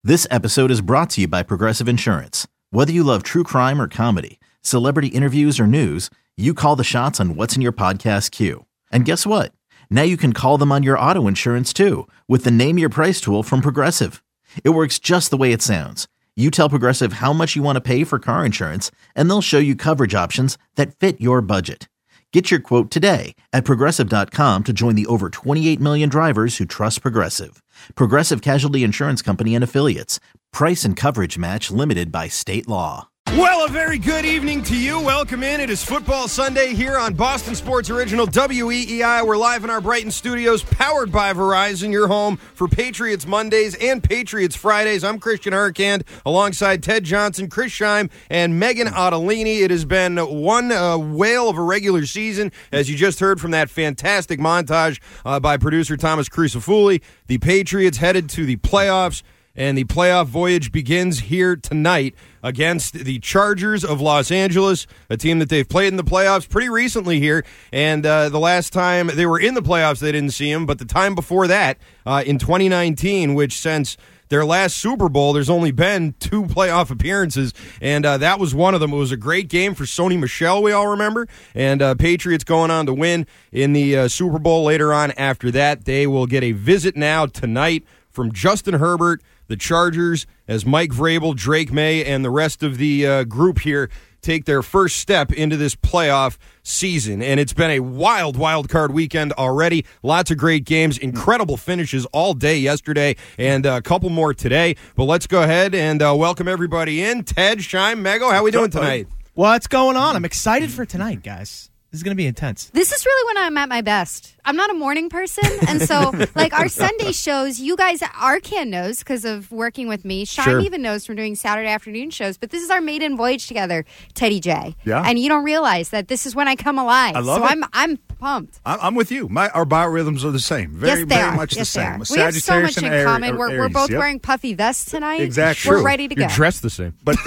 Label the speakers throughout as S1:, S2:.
S1: This episode is brought to you by Progressive Insurance. Whether you love true crime or comedy, celebrity interviews or news, you call the shots on what's in your podcast queue. And guess what? Now you can call them on your auto insurance too with the Name Your Price tool from Progressive. It works just the way it sounds. You tell Progressive how much you want to pay for car insurance, and they'll show you coverage options that fit your budget. Get your quote today at Progressive.com to join the over 28 million drivers who trust Progressive. Progressive Casualty Insurance Company and Affiliates. Price and coverage match limited by state law.
S2: Well, a very good evening to you. Welcome in. It is Football Sunday here on Boston Sports Original WEEI. We're live in our Brighton studios, powered by Verizon, your home for Patriots Mondays and Patriots Fridays. I'm Christian Harkand, alongside Ted Johnson, Chris Scheim, and Megan Ottolini. It has been one whale of a regular season, as you just heard from that fantastic montage by producer Thomas Crucifulli. The Patriots headed to the playoffs, and the playoff voyage begins here tonight against the Chargers of Los Angeles, a team that they've played in the playoffs pretty recently here. And the last time they were in the playoffs, they didn't see them. But the time before that, in 2019, which since their last Super Bowl, there's only been 2 playoff appearances, and that was one of them. It was a great game for Sony Michel, we all remember, and Patriots going on to win in the Super Bowl later on after that. They will get a visit now tonight from Justin Herbert, the Chargers, as Mike Vrabel, Drake May, and the rest of the group here take their first step into this playoff season. And it's been a wild card weekend already. Lots of great games, incredible finishes all day yesterday, and a couple more today. But let's go ahead and welcome everybody in. Ted, Scheim, Mego, how we doing tonight?
S3: What's going on? I'm excited for tonight, guys. This is going to be intense.
S4: This is really when I'm at my best. I'm not a morning person, and so, like, our Sunday shows, you guys, Arcan knows because of working with me. Scheim even knows from doing Saturday afternoon shows, but this is our maiden voyage together, Teddy J.
S5: Yeah.
S4: And you don't realize that this is when I come alive.
S5: I love it.
S4: I'm pumped.
S5: I'm with you. Our biorhythms are the same. Very much the same.
S4: We have so much in common. We're both
S5: Yep.
S4: wearing puffy vests tonight.
S5: Exactly.
S4: We're ready to go.
S2: You're dressed the same.
S5: But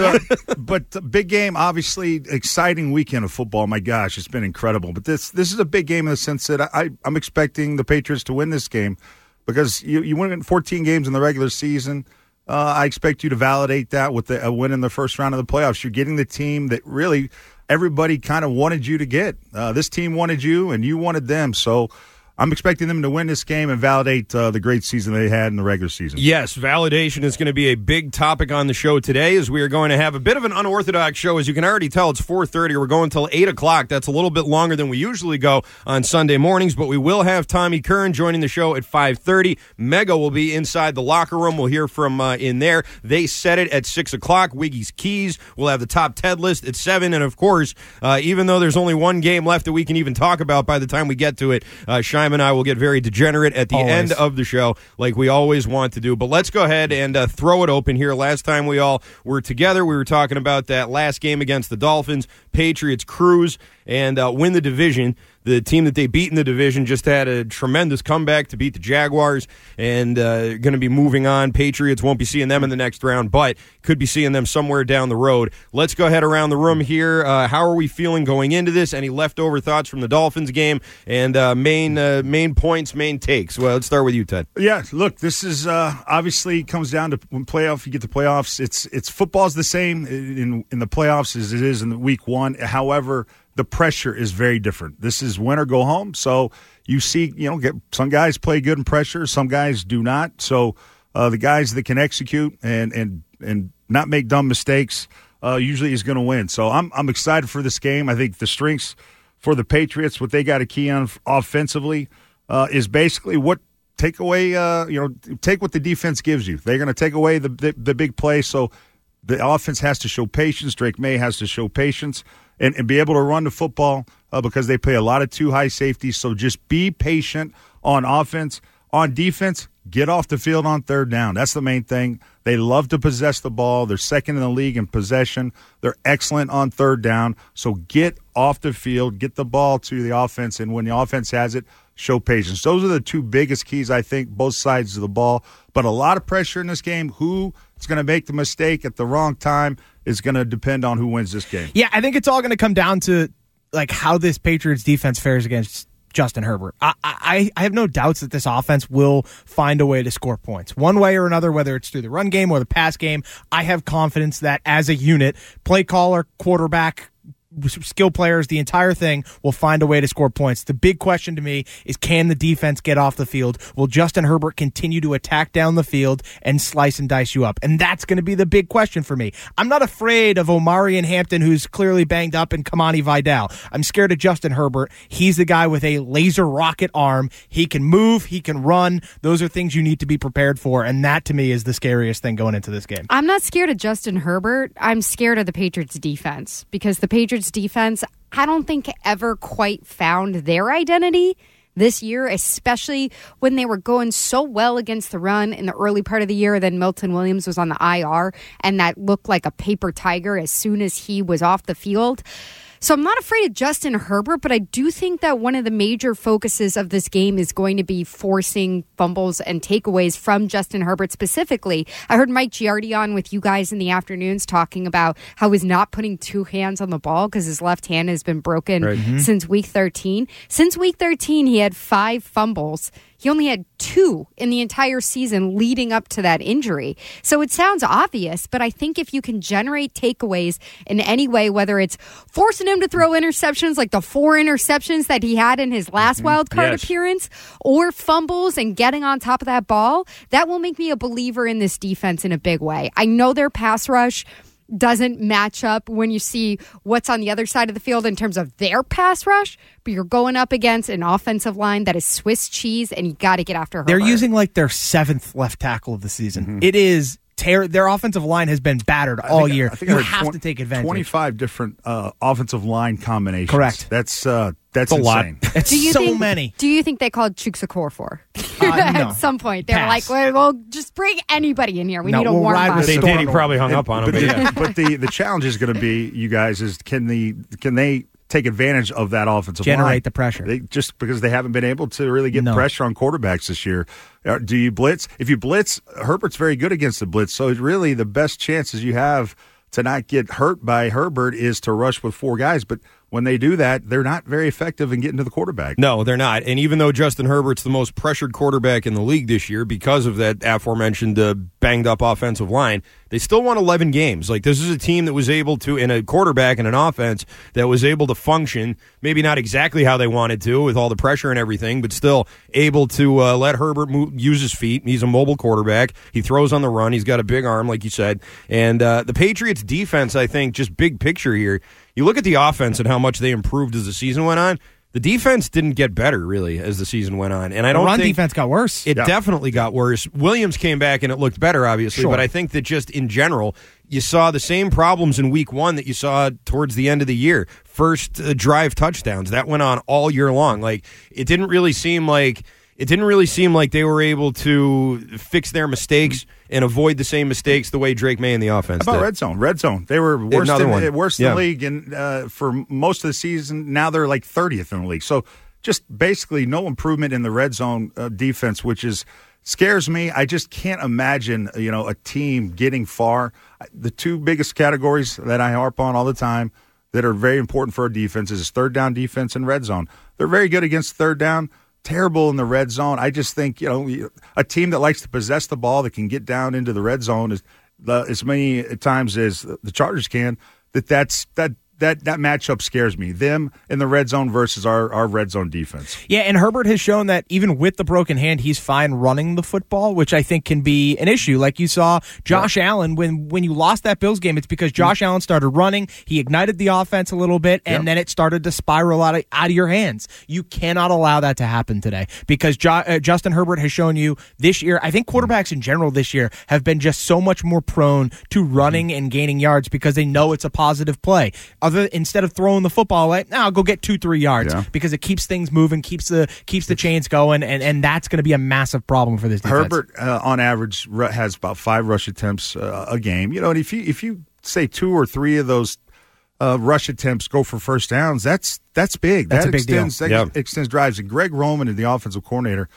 S5: the big game, obviously, exciting weekend of football. My gosh, it's been incredible. But this is a big game in the sense that I'm expecting the Patriots to win this game because you win 14 games in the regular season. I expect you to validate that with a win in the first round of the playoffs. You're getting the team that really everybody kind of wanted you to get. This team wanted you, and you wanted them. So I'm expecting them to win this game and validate the great season they had in the regular season.
S2: Yes, validation is going to be a big topic on the show today, as we are going to have a bit of an unorthodox show. As you can already tell, it's 4:30. We're going until 8 o'clock. That's a little bit longer than we usually go on Sunday mornings, but we will have Tommy Curran joining the show at 5:30. Mega will be inside the locker room. We'll hear from in there. They set it at 6 o'clock. Wiggy's Keys. We'll have the top Ted list at 7. And, of course, even though there's only one game left that we can even talk about by the time we get to it, Scheim and I will get very degenerate at the end of the show, like we always want to do. But let's go ahead and throw it open here. Last time we all were together, we were talking about that last game against the Dolphins. Patriots cruise and win the division. The team that they beat in the division just had a tremendous comeback to beat the Jaguars, and going to be moving on. Patriots won't be seeing them in the next round, but could be seeing them somewhere down the road. Let's go ahead around the room here. How are we feeling going into this? Any leftover thoughts from the Dolphins game? And main points, main takes. Well, let's start with you, Ted.
S5: Yeah, look, this is obviously comes down to when you get to playoffs. It's football's the same in the playoffs as it is in the week one. However, the pressure is very different. This is win or go home. So you see, some guys play good in pressure, some guys do not. So the guys that can execute and not make dumb mistakes usually is going to win. So I'm excited for this game. I think the strengths for the Patriots, what they got to key on offensively, is basically take what the defense gives you. They're going to take away the big play. So the offense has to show patience. Drake May has to show patience. And be able to run the football because they play a lot of 2 high safeties. So just be patient on offense. On defense, get off the field on third down. That's the main thing. They love to possess the ball. They're second in the league in possession. They're excellent on third down. So get off the field, get the ball to the offense, and when the offense has it, show patience. Those are the 2 biggest keys, I think, both sides of the ball. But a lot of pressure in this game. Who is going to make the mistake at the wrong time is going to depend on who wins this game.
S3: Yeah, I think it's all going to come down to like how this Patriots defense fares against Justin Herbert. I have no doubts that this offense will find a way to score points. One way or another, whether it's through the run game or the pass game, I have confidence that as a unit, play caller, quarterback, skill players, the entire thing will find a way to score points. The big question to me is, can the defense get off the field? Will Justin Herbert continue to attack down the field and slice and dice you up? And that's going to be the big question for me. I'm not afraid of Omarion Hampton, who's clearly banged up, and Kamani Vidal. I'm scared of Justin Herbert. He's the guy with a laser rocket arm. He can move, he can run. Those are things you need to be prepared for, and that to me is the scariest thing going into this game.
S4: I'm not scared of Justin Herbert. I'm scared of the Patriots defense, because the Patriots defense, I don't think ever quite found their identity this year, especially when they were going so well against the run in the early part of the year. Then Milton Williams was on the IR, and that looked like a paper tiger as soon as he was off the field. So I'm not afraid of Justin Herbert, but I do think that one of the major focuses of this game is going to be forcing fumbles and takeaways from Justin Herbert specifically. I heard Mike Giardi on with you guys in the afternoons talking about how he's not putting two hands on the ball because his left hand has been broken since week 13. Since week 13, he had 5 fumbles. He only had 2 in the entire season leading up to that injury. So it sounds obvious, but I think if you can generate takeaways in any way, whether it's forcing him to throw interceptions like the 4 interceptions that he had in his last wild card appearance, or fumbles and getting on top of that ball, that will make me a believer in this defense in a big way. I know their pass rush doesn't match up when you see what's on the other side of the field in terms of their pass rush, but you're going up against an offensive line that is Swiss cheese, and you got to get after Herbert.
S3: They're using like their 7th left tackle of the season. It is their offensive line has been battered all year. You have to take advantage.
S5: 25 different offensive line combinations.
S3: Correct.
S5: That's
S3: a
S5: insane.
S3: lot. It's so
S4: think,
S3: many.
S4: Do you think they called Chukwuekorfor for?
S3: No.
S4: At some point, they're like, well, just bring anybody in here. We need a warm body.
S2: They did. He probably hung up on him.
S5: But the challenge is going to be, you guys, is can they take advantage of that offensive line?
S3: Generate the pressure.
S5: Just because they haven't been able to really get pressure on quarterbacks this year. Do you blitz? If you blitz, Herbert's very good against the blitz. So really the best chances you have to not get hurt by Herbert is to rush with 4 guys. But when they do that, they're not very effective in getting to the quarterback.
S2: No, they're not. And even though Justin Herbert's the most pressured quarterback in the league this year because of that aforementioned banged-up offensive line, they still won 11 games. Like, this is a team that was able to, in a quarterback and an offense, that was able to function, maybe not exactly how they wanted to with all the pressure and everything, but still able to let Herbert use his feet. He's a mobile quarterback. He throws on the run. He's got a big arm, like you said. And the Patriots' defense, I think, just big picture here, you look at the offense and how much they improved as the season went on. The defense didn't get better, really, as the season went on. And I don't think
S3: the run defense got worse.
S2: It definitely got worse. Williams came back and it looked better, obviously.
S3: Sure.
S2: But I think that just in general, you saw the same problems in week 1 that you saw towards the end of the year. First drive touchdowns. That went on all year long. Like, it didn't really seem like they were able to fix their mistakes and avoid the same mistakes the way Drake May in the offense
S5: How about
S2: did.
S5: Red zone. They were worse in the league and for most of the season. Now they're like 30th in the league. So just basically no improvement in the red zone defense, which scares me. I just can't imagine, a team getting far. The 2 biggest categories that I harp on all the time that are very important for our defense is third down defense and red zone. They're very good against third down. Terrible in the red zone. I just think, a team that likes to possess the ball, that can get down into the red zone as many times as the Chargers can, that matchup scares me. Them in the red zone versus our red zone defense.
S3: Yeah, and Herbert has shown that even with the broken hand, he's fine running the football, which I think can be an issue. Like you saw Josh Allen, when you lost that Bills game, it's because Josh Allen started running. He ignited the offense a little bit, and then it started to spiral out of your hands. You cannot allow that to happen today because Justin Herbert has shown you this year. I think quarterbacks in general this year have been just so much more prone to running and gaining yards because they know it's a positive play. Instead of throwing the football away, I'll go get 2-3 yards because it keeps things moving, keeps the chains going, and that's going to be a massive problem for this defense.
S5: Herbert, on average, has about 5 rush attempts a game. And if you say 2 or 3 of those rush attempts go for first downs, that's big.
S3: That's a big deal.
S5: That extends drives. And Greg Roman, the offensive coordinator,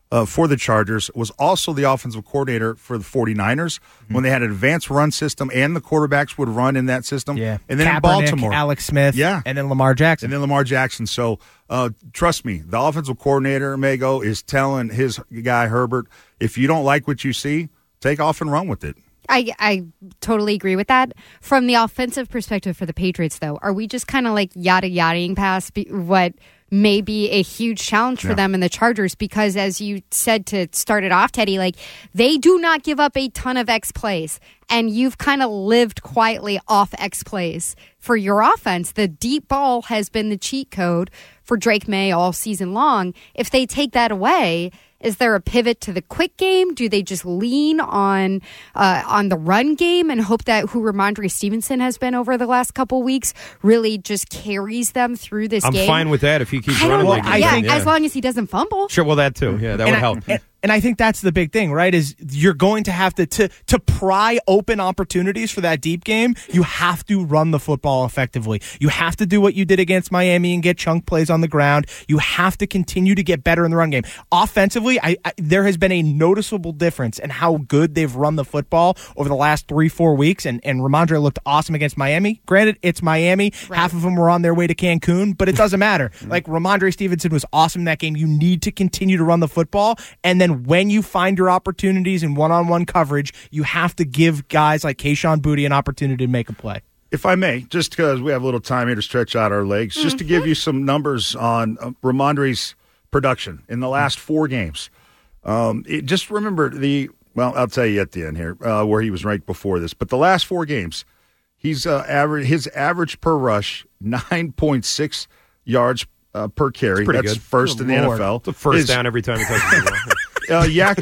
S5: for the Chargers, was also the offensive coordinator for the 49ers when they had an advanced run system and the quarterbacks would run in that system.
S3: Yeah.
S5: And then
S3: Kaepernick,
S5: in Baltimore.
S3: Alex Smith,
S5: Yeah.
S3: and then Lamar Jackson.
S5: So trust me, the offensive coordinator, Mago, is telling his guy, Herbert, if you don't like what you see, take off and run with it.
S4: I totally agree with that. From the offensive perspective for the Patriots, though, are we just kind of like yada-yadaing past what may be a huge challenge for them in the Chargers? Because as you said to start it off, Teddy, like they do not give up a ton of X plays. And you've kind of lived quietly off X plays for your offense. The deep ball has been the cheat code for Drake May all season long. If they take that away, is there a pivot to the quick game? Do they just lean on the run game and hope that who Ramondre Stevenson has been over the last couple weeks really just carries them through this game?
S2: I'm fine with that if he keeps running like
S4: that. As long as he doesn't fumble.
S2: Sure, well, that too. Yeah, that would help.
S3: And I think that's the big thing, right? Is you're going to have to pry open opportunities for that deep game. You have to run the football effectively. You have to do what you did against Miami and get chunk plays on the ground. You have to continue to get better in the run game. Offensively, there has been a noticeable difference in how good they've run the football over the last 3-4 weeks. And Ramondre looked awesome against Miami. Granted, it's Miami. Right. Half of them were on their way to Cancun, but it doesn't matter. Like Ramondre Stevenson was awesome in that game. You need to continue to run the football, and then when you find your opportunities in one-on-one coverage, you have to give guys like Kayshon Boutte an opportunity to make a play.
S5: If I may, just because we have a little time here to stretch out our legs, just to give you some numbers on Ramondre's production in the last 4 games. Just remember I'll tell you at the end here where he was ranked before this, but the last 4 games, he's his average per rush, 9.6 yards per carry. That's good. First in the NFL.
S2: It's a first down every time he touches the ball.
S5: Yak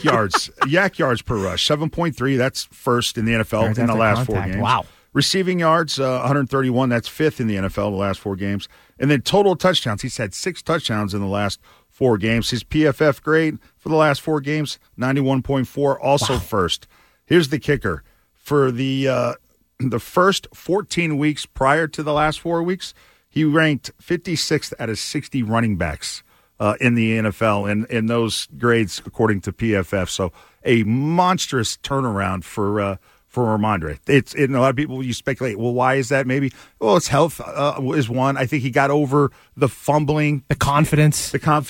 S5: yards per rush, 7.3. That's first in the NFL in the last 4 games.
S3: Wow.
S5: Receiving yards, 131. That's 5th in the NFL the last 4 games. And then total touchdowns. He's had 6 touchdowns in the last 4 games. His PFF grade for the last 4 games, 91.4, also first. Here's the kicker. For the first 14 weeks prior to the last 4 weeks, he ranked 56th out of 60 running backs in the NFL, and in those grades according to PFF. So a monstrous turnaround for Ramondre. A lot of people, you speculate, well, why is that? Maybe, well, it's health is one. I think he got over the fumbling.
S3: The confidence.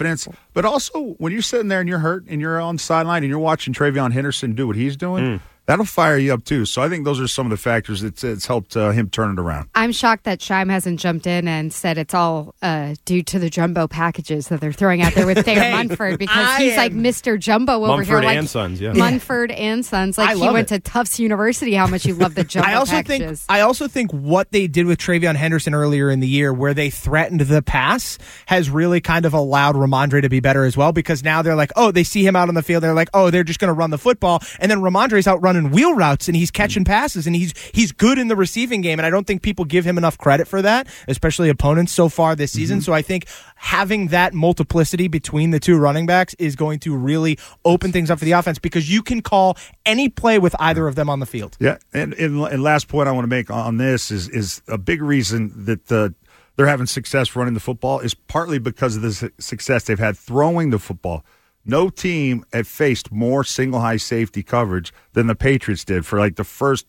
S5: But also, when you're sitting there and you're hurt and you're on the sideline and you're watching Travion Henderson do what he's doing, that'll fire you up too. So I think those are some of the factors that's helped him turn it around.
S4: I'm shocked that Scheim hasn't jumped in and said it's all due to the jumbo packages that they're throwing out there with Thayer Munford, because he's like Mr. Jumbo over
S2: Mumford
S4: here.
S2: And Sons, yeah.
S4: Munford and Sons. Like he went to Tufts University. How much you love the jumbo packages.
S3: I also think what they did with Travion Henderson earlier in the year, where they threatened the pass, has really kind of allowed Ramondre to be better as well, because now they're like, oh, they see him out on the field. They're like, oh, they're just going to run the football. And then Ramondre's out running wheel routes and he's catching passes and he's good in the receiving game. And I don't think people give him enough credit for that, especially opponents so far this season. So I think having that multiplicity between the 2 running backs is going to really open things up for the offense, because you can call any play with either of them on the field.
S5: Yeah. And last point I want to make on this is a big reason that they're having success running the football is partly because of the success they've had throwing the football. No team had faced more single high safety coverage than the Patriots did for like the first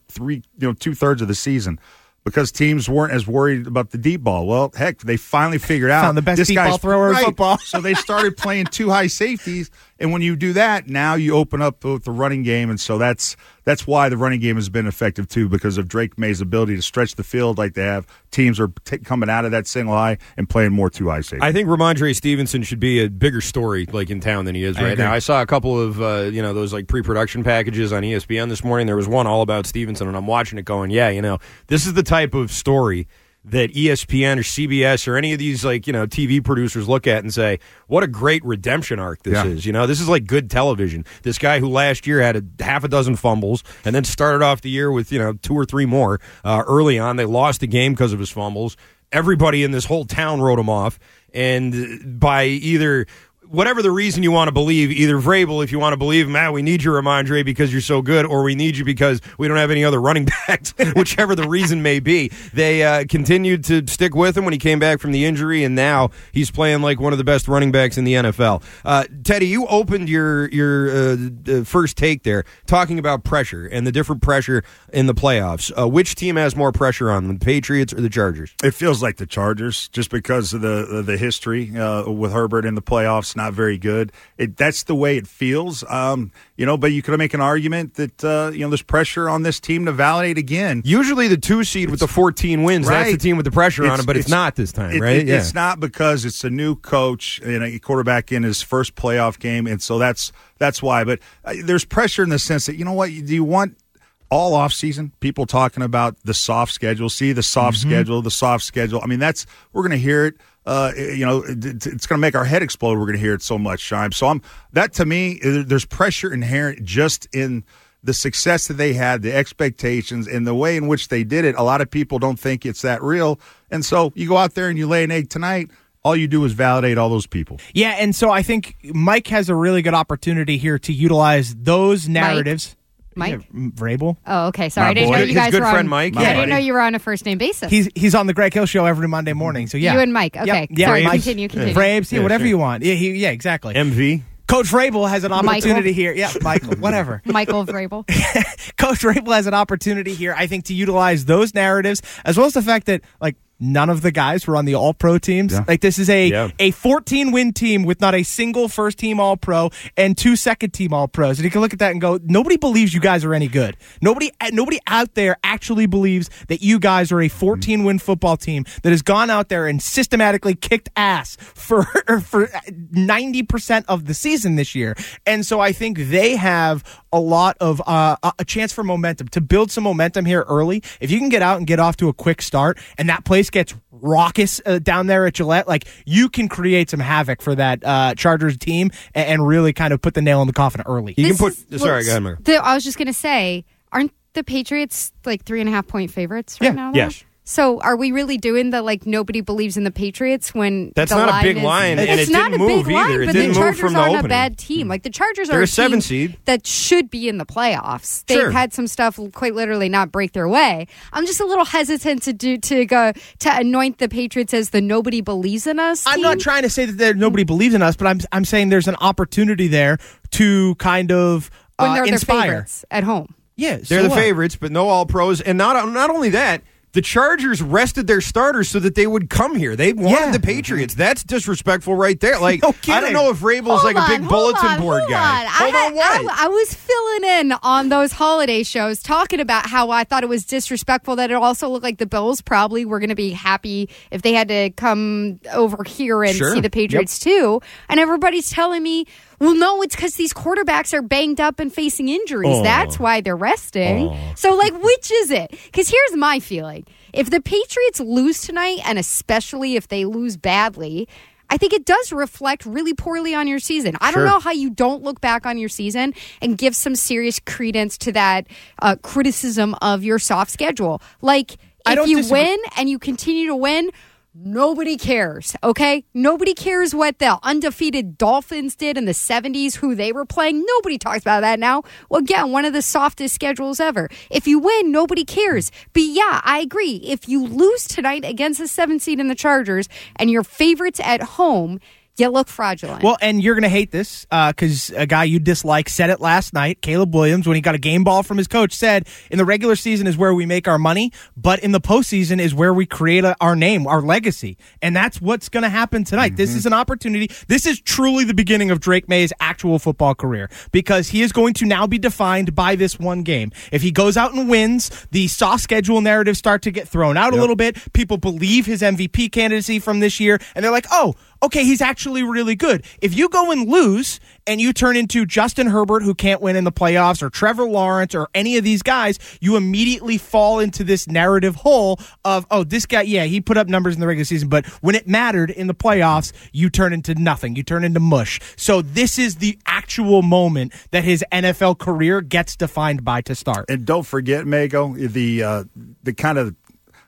S5: 2/3 of the season, because teams weren't as worried about the deep ball. Well, heck, they finally figured out
S3: found the best deep ball thrower in football.
S5: So they started playing 2 high safeties, and when you do that, now you open up the running game, and so that's why the running game has been effective too, because of Drake May's ability to stretch the field like they have. Teams are coming out of that single high and playing more 2 high safety.
S2: I think Ramondre Stevenson should be a bigger story like in town than he is right now. I saw a couple of those like pre-production packages on ESPN this morning. There was one all about Stevenson, and I'm watching it going, this is the type of story that ESPN or CBS or any of these TV producers look at and say, what a great redemption arc this is. This is like good television. This guy who last year had half a dozen fumbles and then started off the year with 2 or 3 more early on. They lost the game because of his fumbles. Everybody in this whole town wrote him off, and by either whatever the reason you want to believe, either Vrabel, if you want to believe, man, we need you, Ramondre, because you're so good, or we need you because we don't have any other running backs, whichever the reason may be. They continued to stick with him when he came back from the injury, and now he's playing like one of the best running backs in the NFL. Teddy, you opened your first take there talking about pressure and the different pressure in the playoffs. Which team has more pressure on them, the Patriots or the Chargers?
S5: It feels like the Chargers, just because of the history with Herbert in the playoffs, not very good. That's the way it feels. But you could make an argument that there's pressure on this team to validate again.
S2: Usually the 2 seed with the 14 wins,
S5: right.
S2: That's the team with the pressure on it, but it's not this time, right?
S5: It's not, because it's a new coach and a quarterback in his first playoff game, and so that's why. But there's pressure in the sense that, do you want all offseason people talking about the soft schedule? See the soft schedule, the soft schedule. I mean, we're going to hear it. It's going to make our head explode. We're going to hear it so much, Shime. So that to me, there's pressure inherent just in the success that they had, the expectations, and the way in which they did it. A lot of people don't think it's that real. And so you go out there and you lay an egg tonight. All you do is validate all those people.
S3: Yeah, and so I think Mike has a really good opportunity here to utilize those narratives.
S4: Mike?
S3: Yeah, Vrabel.
S4: Oh, okay. Sorry, I didn't know you guys
S2: good
S4: were
S2: friend
S4: on.
S2: Mike.
S4: Yeah, I didn't know you were on a first name basis.
S3: He's on the Greg Hill Show every Monday morning. So yeah,
S4: you and Mike. Okay,
S3: yep.
S4: sorry.
S3: Mike,
S4: Continue.
S3: Vrabes, whatever
S2: sure.
S3: you want. Yeah, exactly.
S2: MV.
S3: Coach Vrabel has an opportunity
S4: Michael.
S3: here. Yeah, Michael, whatever.
S4: Michael Vrabel.
S3: Coach Vrabel has an opportunity here, I think, to utilize those narratives, as well as the fact that, none of the guys were on the All-Pro teams.
S5: Yeah.
S3: This is a 14-win team with not a single first-team All-Pro and 2 second-team All-Pros. And you can look at that and go, nobody believes you guys are any good. Nobody out there actually believes that you guys are a 14-win football team that has gone out there and systematically kicked ass for 90% of the season this year. And so I think they have a lot of a chance for momentum, to build some momentum here early. If you can get out and get off to a quick start, and that place gets raucous down there at Gillette, you can create some havoc for that Chargers team and really kind of put the nail in the coffin early.
S2: Sorry, go ahead, Mark.
S4: I was just going to say, aren't the Patriots 3.5 point favorites right now?
S2: Yes.
S4: So are we really doing the nobody believes in the Patriots when
S2: that's
S4: the
S2: not
S4: line
S2: a big line, and
S4: it's
S2: it
S4: not
S2: didn't
S4: a
S2: move
S4: big line,
S2: either. It
S4: but
S2: didn't
S4: the
S2: move
S4: Chargers
S2: from the
S4: aren't
S2: opening.
S4: a bad team. The Chargers
S2: They're
S4: are
S2: a 7
S4: team
S2: seed
S4: that should be in the playoffs. They've
S2: Sure.
S4: had some stuff quite literally not break their way. I'm just a little hesitant to anoint the Patriots as the nobody believes in us team.
S3: I'm not trying to say that nobody believes in us, but I'm saying there's an opportunity there to kind of
S4: when they're
S3: inspire.
S4: their favorites at home.
S3: Yeah,
S2: They're the favorites, but no All-Pros. And not only that, the Chargers rested their starters so that they would come here. They wanted the Patriots. That's disrespectful right there.
S3: No kidding.
S2: I don't know if Vrabel's a big bulletin board guy. Hold on, what?
S4: I was filling in on those holiday shows talking about how I thought it was disrespectful, that it also looked like the Bills probably were going to be happy if they had to come over here and
S2: Sure.
S4: see the Patriots too. And everybody's telling me, well, no, it's because these quarterbacks are banged up and facing injuries. That's why they're resting. So, which is it? Because here's my feeling. If the Patriots lose tonight, and especially if they lose badly, I think it does reflect really poorly on your season. I don't know how you don't look back on your season and give some serious credence to that criticism of your soft schedule. If you win and you continue to win, nobody cares, okay? Nobody cares what the undefeated Dolphins did in the 70s, who they were playing. Nobody talks about that now. Well, again, one of the softest schedules ever. If you win, nobody cares. But yeah, I agree. If you lose tonight against the 7th seed in the Chargers and your favorites at home, you look fraudulent.
S3: Well, and you're going to hate this because a guy you dislike said it last night. Caleb Williams, when he got a game ball from his coach, said, in the regular season is where we make our money, but in the postseason is where we create our name, our legacy. And that's what's going to happen tonight. Mm-hmm. This is an opportunity. This is truly the beginning of Drake May's actual football career, because he is going to now be defined by this one game. If he goes out and wins, the soft schedule narratives start to get thrown out a little bit. People believe his MVP candidacy from this year, and they're like, oh, okay, he's actually really good. If you go and lose and you turn into Justin Herbert, who can't win in the playoffs, or Trevor Lawrence, or any of these guys, you immediately fall into this narrative hole of, oh, this guy, yeah, he put up numbers in the regular season, but when it mattered in the playoffs, you turn into nothing. You turn into mush. So this is the actual moment that his NFL career gets defined by to start.
S5: And don't forget, Mago, the kind of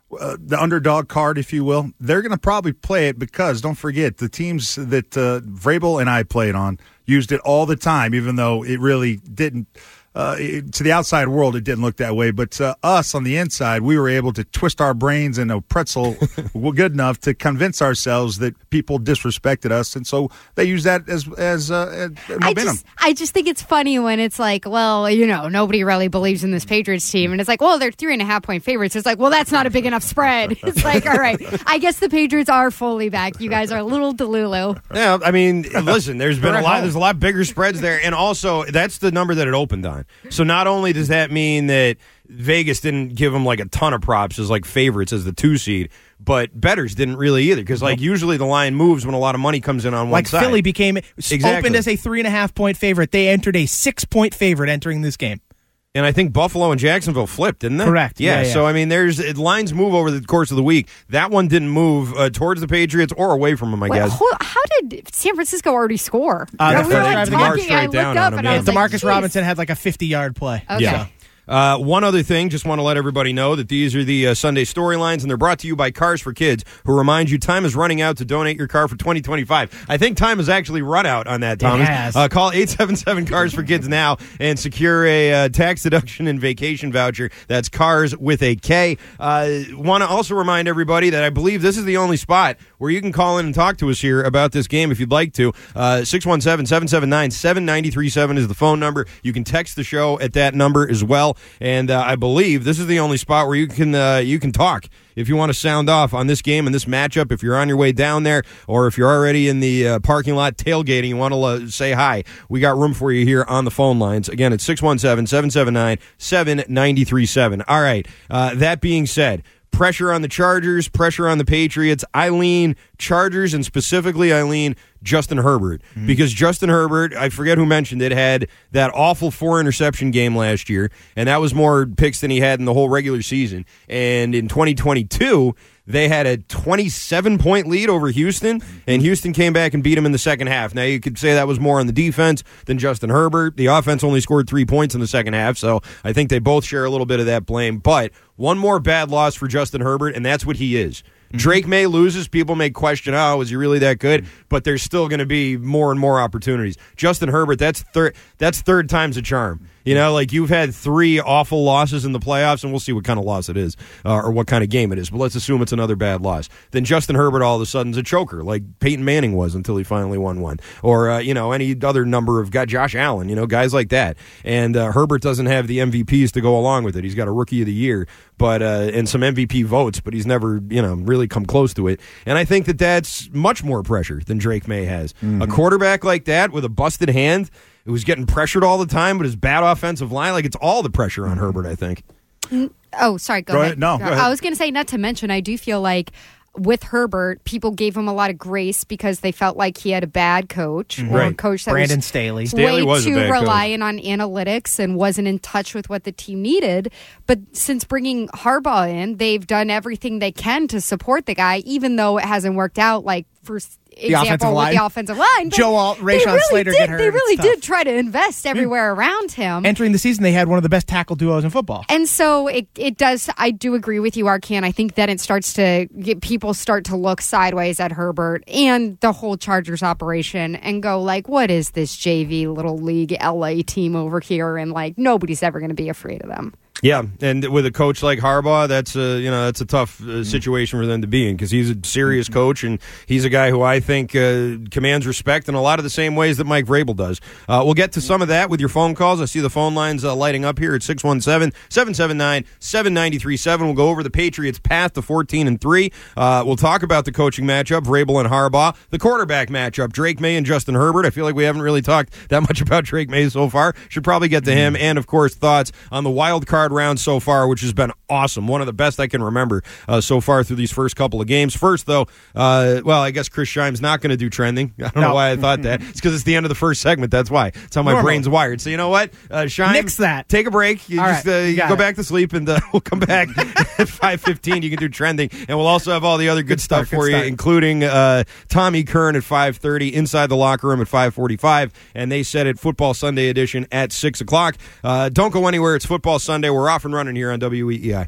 S5: the underdog card, if you will, they're going to probably play it because, don't forget, the teams that Vrabel and I played on used it all the time, even though it really didn't. To the outside world, it didn't look that way. But to us on the inside, we were able to twist our brains in a pretzel good enough to convince ourselves that people disrespected us. And so they use that as momentum.
S4: I just think it's funny when it's like, well, nobody really believes in this Patriots team. And it's like, well, they're 3.5-point favorites. It's like, well, that's not a big enough spread. It's like, all right, I guess the Patriots are fully back. You guys are a little delulu.
S2: Yeah, I mean, listen, there's a lot bigger spreads there. And also, that's the number that it opened on. So not only does that mean that Vegas didn't give them like a ton of props as like favorites as the 2 seed, but bettors didn't really either because like usually the line moves when a lot of money comes in on one side.
S3: Like Philly opened as a 3.5-point favorite. They entered a 6-point favorite entering this game.
S2: And I think Buffalo and Jacksonville flipped, didn't they?
S3: Correct.
S2: Yeah. So, I mean, lines move over the course of the week. That one didn't move towards the Patriots or away from them, I guess.
S4: How did San Francisco already score?
S3: DeMarcus Robinson had like a 50-yard play.
S4: Okay.
S2: Yeah. One other thing, just want to let everybody know that these are the Sunday storylines, and they're brought to you by Cars for Kids, who remind you time is running out to donate your car for 2025. I think time has actually run out on that, Thomas.
S3: It has.
S2: Call 877-CARS-FOR-KIDS now and secure a tax deduction and vacation voucher. That's CARS with a K. Want to also remind everybody that I believe this is the only spot where you can call in and talk to us here about this game if you'd like to. 617-779-7937 is the phone number. You can text the show at that number as well. And I believe this is the only spot where you can talk if you want to sound off on this game and this matchup. If you're on your way down there or if you're already in the parking lot tailgating, you want to say hi, we got room for you here on the phone lines. Again, it's 617-779-7937. All right, that being said, pressure on the Chargers, pressure on the Patriots. I lean Chargers, and specifically I lean Justin Herbert. Because Justin Herbert, I forget who mentioned it, had that awful 4-interception game last year, and that was more picks than he had in the whole regular season. And in 2022, they had a 27-point lead over Houston, and Houston came back and beat them in the second half. Now, you could say that was more on the defense than Justin Herbert. The offense only scored 3 points in the second half, so I think they both share a little bit of that blame. But one more bad loss for Justin Herbert, and that's what he is. Drake May loses. People may question, is he really that good? But there's still going to be more and more opportunities. Justin Herbert, that's third time's a charm. Like you've had 3 awful losses in the playoffs, and we'll see what kind of loss it is or what kind of game it is. But let's assume it's another bad loss. Then Justin Herbert all of a sudden is a choker, like Peyton Manning was until he finally won one. Or, any other number of guys, Josh Allen, guys like that. And Herbert doesn't have the MVPs to go along with it. He's got a Rookie of the Year and some MVP votes, but he's never, really come close to it. And I think that that's much more pressure than Drake May has. A quarterback like that with a busted hand who's getting pressured all the time, but his bad offensive line, like it's all the pressure on Herbert, I think.
S4: Oh, sorry, go ahead.
S5: No, go ahead.
S4: I was going to say, not to mention, I do feel like with Herbert, people gave him a lot of grace because they felt like he had a bad coach or a coach that
S3: Brandon
S4: was
S3: Staley.
S4: way
S2: was
S4: too
S2: a bad
S4: reliant on analytics and wasn't in touch with what the team needed. But since bringing Harbaugh in, they've done everything they can to support the guy, even though it hasn't worked out, like for example with the offensive line.
S3: Joe Alt, Rashawn Slater get hurt.
S4: They really did try to invest everywhere around him.
S3: Entering the season, they had one of the best tackle duos in football.
S4: And so it does. I do agree with you, Arcan. I think then it starts to get people start to look sideways at Herbert and the whole Chargers operation and go like, what is this JV little league LA team over here? And like nobody's ever going to be afraid of them.
S2: Yeah, and with a coach like Harbaugh, that's a tough situation for them to be in because he's a serious coach and he's a guy who I think commands respect in a lot of the same ways that Mike Vrabel does. We'll get to some of that with your phone calls. I see the phone lines lighting up here at 617-779-7937. We'll go over the Patriots' path to 14-3. We'll talk about the coaching matchup, Vrabel and Harbaugh, the quarterback matchup, Drake May and Justin Herbert. I feel like we haven't really talked that much about Drake May so far. Should probably get to him, and of course thoughts on the wild card round so far, which has been awesome. One of the best I can remember so far through these first couple of games. First, though, I guess Chris Scheim's not going to do trending. I don't know why I thought that. It's because it's the end of the first segment. That's why. It's how my brain's wired. So you know what? Scheim,
S3: nix that.
S2: Take a break. You go back to sleep, and we'll come back at 5:15. You can do trending, and we'll also have all the other good stuff for you, including Tommy Kern at 5:30, Inside the Locker Room at 5:45, and they said it Football Sunday edition at 6 o'clock. Don't go anywhere. It's Football Sunday. We're off and running here on WEEI.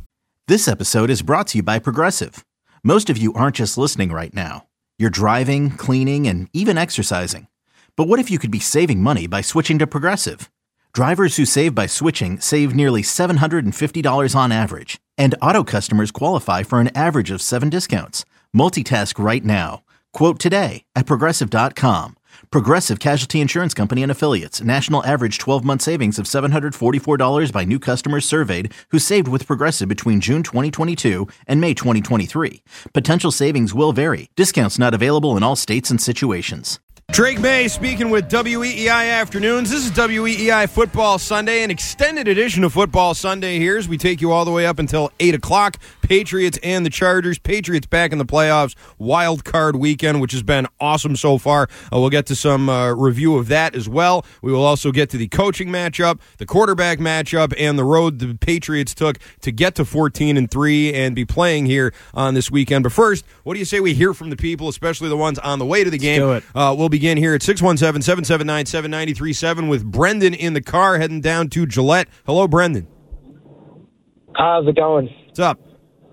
S1: This episode is brought to you by Progressive. Most of you aren't just listening right now. You're driving, cleaning, and even exercising. But what if you could be saving money by switching to Progressive? Drivers who save by switching save nearly $750 on average. And auto customers qualify for an average of 7 discounts. Multitask right now. Quote today at Progressive.com. Progressive Casualty Insurance Company and Affiliates. National average 12-month savings of $744 by new customers surveyed who saved with Progressive between June 2022 and May 2023. Potential savings will vary. Discounts not available in all states and situations.
S2: Drake May speaking with WEEI Afternoons. This is WEEI Football Sunday, an extended edition of Football Sunday here as we take you all the way up until 8 o'clock. Patriots and the Chargers. Patriots back in the playoffs. Wild card weekend, which has been awesome so far. We'll get to some review of that as well. We will also get to the coaching matchup, the quarterback matchup, and the road the Patriots took to get to 14-3 and be playing here on this weekend. But first, what do you say we hear from the people, especially the ones on the way to the game?
S3: Let's do it.
S2: We'll begin here at 617-779-7937 with Brendan in the car heading down to Gillette. Hello, Brendan.
S6: How's it going?
S2: What's up?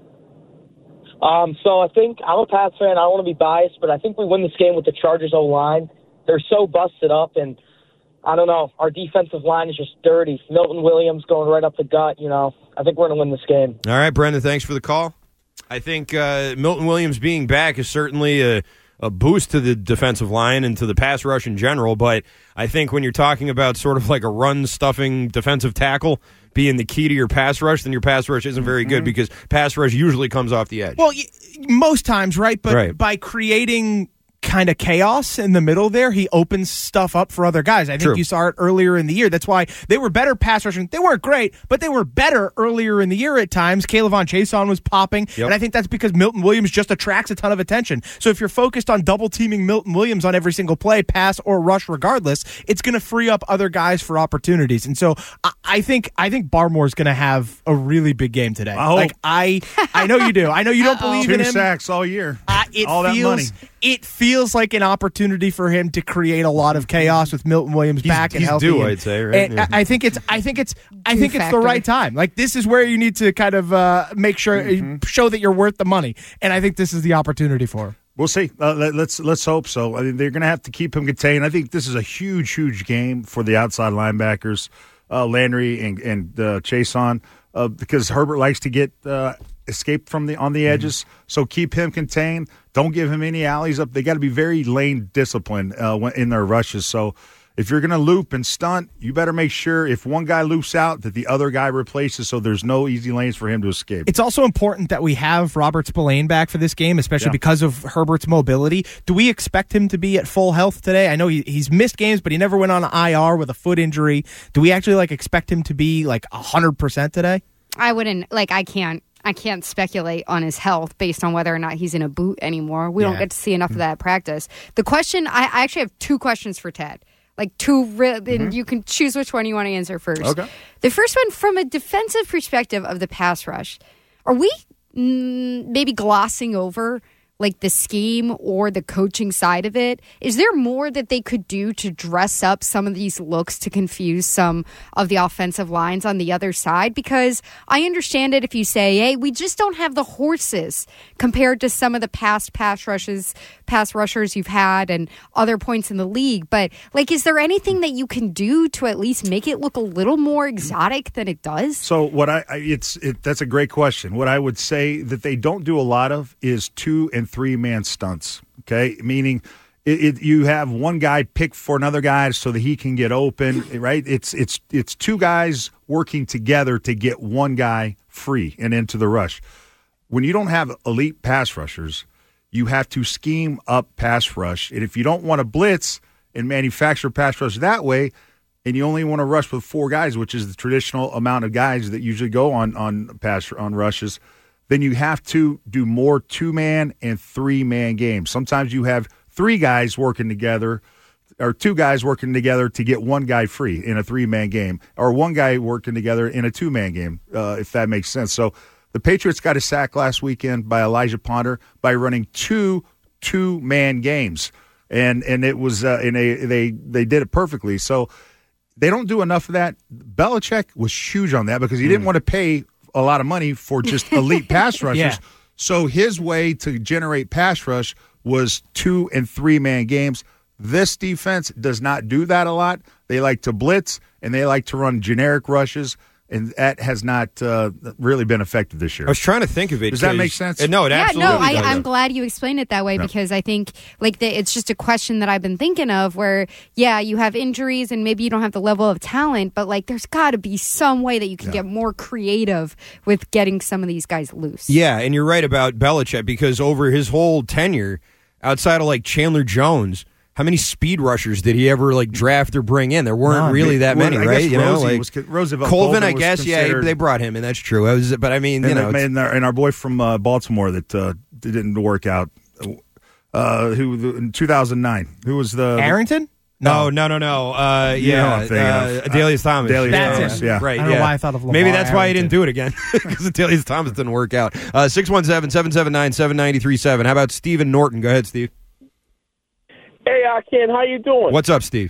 S6: So I think I'm a Pats fan. I don't want to be biased, but I think we win this game with the Chargers O-line. They're so busted up, and I don't know. Our defensive line is just dirty. Milton Williams going right up the gut. I think we're going to win this game.
S2: All right, Brendan, thanks for the call. I think Milton Williams being back is certainly a boost to the defensive line and to the pass rush in general, but I think when you're talking about sort of like a run-stuffing defensive tackle being the key to your pass rush, then your pass rush isn't very good because pass rush usually comes off the edge.
S3: Well, most times, right? But by creating kind of chaos in the middle there, he opens stuff up for other guys. I think you saw it earlier in the year. That's why they were better pass rushing. They weren't great, but they were better earlier in the year at times. K'Lavon Chaisson was popping, and I think that's because Milton Williams just attracts a ton of attention. So if you're focused on double-teaming Milton Williams on every single play, pass or rush regardless, it's going to free up other guys for opportunities. And so I think Barmore's going to have a really big game today. I know you do. I know you don't believe in him.
S5: 2 sacks all year.
S3: All that money. It feels like an opportunity for him to create a lot of chaos with Milton Williams back and healthy.
S2: I'd say, right?
S3: And I think it's the right time. Like, this is where you need to kind of make sure show that you're worth the money, and I think this is the opportunity for him.
S5: We'll see. Let's hope so. I mean, they're going to have to keep him contained. I think this is a huge game for the outside linebackers, Landry and Chaisson, because Herbert likes to get escape from on the edges. So keep him contained. Don't give him any alleys up. They got to be very lane disciplined in their rushes. So if you're going to loop and stunt, you better make sure if one guy loops out that the other guy replaces, so there's no easy lanes for him to escape.
S3: It's also important that we have Robert Spillane back for this game, especially because of Herbert's mobility. Do we expect him to be at full health today? I know he's missed games, but he never went on IR with a foot injury. Do we actually expect him to be 100% today?
S4: I wouldn't. I can't speculate on his health based on whether or not he's in a boot anymore. We don't get to see enough of that at practice. The question, I actually have 2 questions for Ted. And you can choose which one you want to answer first.
S2: Okay.
S4: The first one, from a defensive perspective of the pass rush, are we maybe glossing over the scheme or the coaching side of it? Is there more that they could do to dress up some of these looks to confuse some of the offensive lines on the other side? Because I understand it if you say, hey, we just don't have the horses compared to some of the past pass rushers you've had and other points in the league. But is there anything that you can do to at least make it look a little more exotic than it does?
S5: So that's a great question. What I would say that they don't do a lot of is 2- and 3-man stunts, okay? Meaning you have one guy pick for another guy so that he can get open, right? It's 2 guys working together to get one guy free and into the rush. When you don't have elite pass rushers, you have to scheme up pass rush. And if you don't want to blitz and manufacture pass rush that way, and you only want to rush with 4 guys, which is the traditional amount of guys that usually go on rushes, then you have to do more 2-man and 3-man games. Sometimes you have 3 guys working together or 2 guys working together to get one guy free in a 3-man game, or one guy working together in a 2-man game, if that makes sense. So the Patriots got a sack last weekend by Elijah Ponder by running 2 2-man games, and it was and they did it perfectly. So they don't do enough of that. Belichick was huge on that because he didn't want to pay a lot of money for just elite pass rushers.
S3: Yeah.
S5: So his way to generate pass rush was 2- and 3-man games. This defense does not do that a lot. They like to blitz, and they like to run generic rushes, and that has not really been effective this year.
S2: I was trying to think of it.
S5: Does that make sense?
S2: No, it absolutely does.
S4: I'm glad you explained it that way because I think it's just a question that I've been thinking of where, you have injuries and maybe you don't have the level of talent, but there's got to be some way that you can get more creative with getting some of these guys loose.
S2: Yeah, and you're right about Belichick because over his whole tenure, outside of Chandler Jones, how many speed rushers did he ever draft or bring in? There weren't really that many, right?
S5: I guess Roosevelt
S2: Colvin, I guess, they brought him in. That's true. But I mean,
S5: and our boy from Baltimore that didn't work out, who in 2009, who was the
S3: Arrington?
S2: No. Adalius Thomas.
S3: That's it.
S5: Yeah.
S3: I
S2: Right.
S3: don't know why I thought of Lamar
S2: Maybe that's why he didn't
S3: Arrington.
S2: do it again because Adalius Thomas didn't work out. 617-779-7937. How about Stephen Norton? Go ahead, Steve.
S7: Hey, Ken, how you doing?
S2: What's up, Steve?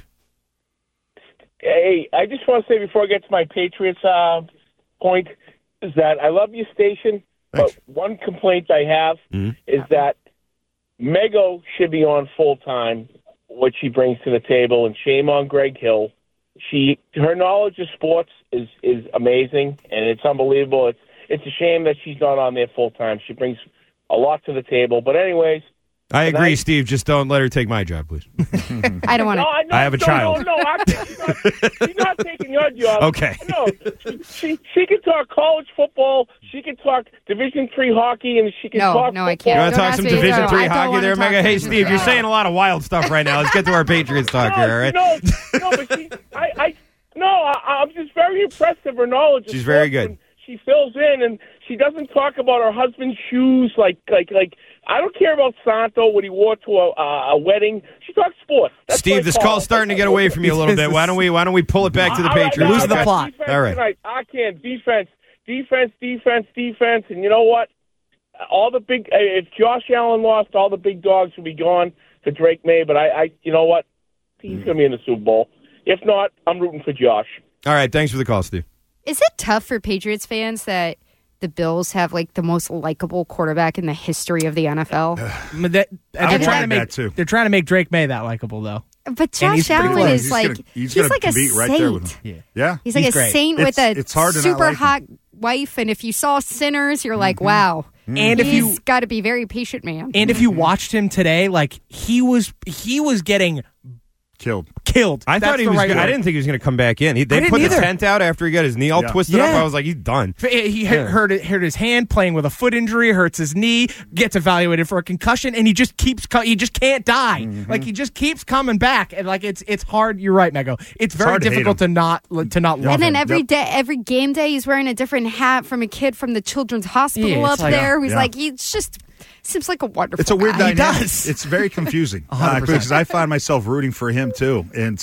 S7: Hey, I just want to say before I get to my Patriots point is that I love your station, but one complaint I have is that Mego should be on full-time, what she brings to the table, and shame on Greg Hill. Her knowledge of sports is amazing, and it's unbelievable. It's a shame that she's not on there full-time. She brings a lot to the table. But anyways,
S2: I agree, Steve. Just don't let her take my job, please.
S4: I don't want to.
S2: I have a child.
S7: No, she's not taking your job.
S2: Okay.
S7: No, she can talk college football. She can talk Division III hockey, and she can talk.
S4: No, I
S7: football.
S4: can't.
S2: You want to talk some Division III
S4: I don't
S2: hockey
S4: wanna
S2: there,
S4: talk
S2: Mega? Hey,
S4: Division
S2: Steve,
S4: III.
S2: you're saying a lot of wild stuff right now. Let's get to our Patriots talk here, all right?
S7: No, but I'm just very impressed of her knowledge.
S2: She's very good.
S7: And she fills in, and she doesn't talk about her husband's shoes like. I don't care about Santo, what he wore to a wedding. She talks sports. That's
S2: Steve, this call's starting to get away from you a little bit. Why don't we pull it back to the Patriots?
S3: Losing the plot.
S2: All right.
S7: Tonight. I can't. Defense, and you know what? All the big. If Josh Allen lost, all the big dogs would be gone to Drake May. But you know what? He's going to be in the Super Bowl. If not, I'm rooting for Josh.
S2: All right. Thanks for the call, Steve.
S4: Is it tough for Patriots fans that the Bills have the most likable quarterback in the history of the NFL?
S3: They're trying to make Drake May that likable, though.
S4: But Josh Allen is
S5: he's
S4: like a
S5: compete
S4: saint.
S5: right there with him. Yeah.
S4: He's like a
S3: great.
S4: saint with a
S5: it's hard to not
S4: super
S5: like him.
S4: hot wife, and if you saw Sinners, you're like, wow.
S3: And if
S4: He's got to be very patient, man.
S3: And if you watched him today, he was getting
S5: Killed.
S3: That's
S2: I thought he
S3: the
S2: was.
S3: right
S2: I
S3: word.
S2: didn't think he was going to come back in. They
S3: didn't
S2: put the
S3: either.
S2: tent out after he got his knee all twisted up.
S3: Yeah.
S2: I was like, he's done.
S3: He hurt his hand playing with a foot injury, hurts his knee, gets evaluated for a concussion, and he just can't die. He just keeps coming back, and it's hard. You're right, Mego. It's very
S5: hard to hate
S3: difficult to not love
S4: And then
S3: him.
S4: every game day, he's wearing a different hat from a kid from the Children's Hospital
S3: Yeah,
S4: up
S3: it's like
S4: there. Who's
S5: yeah.
S4: he's just seems like a wonderful.
S5: It's a weird
S4: guy.
S5: dynamic.
S3: does.
S5: It's very confusing
S3: 100%.
S5: because I find myself rooting for him too, and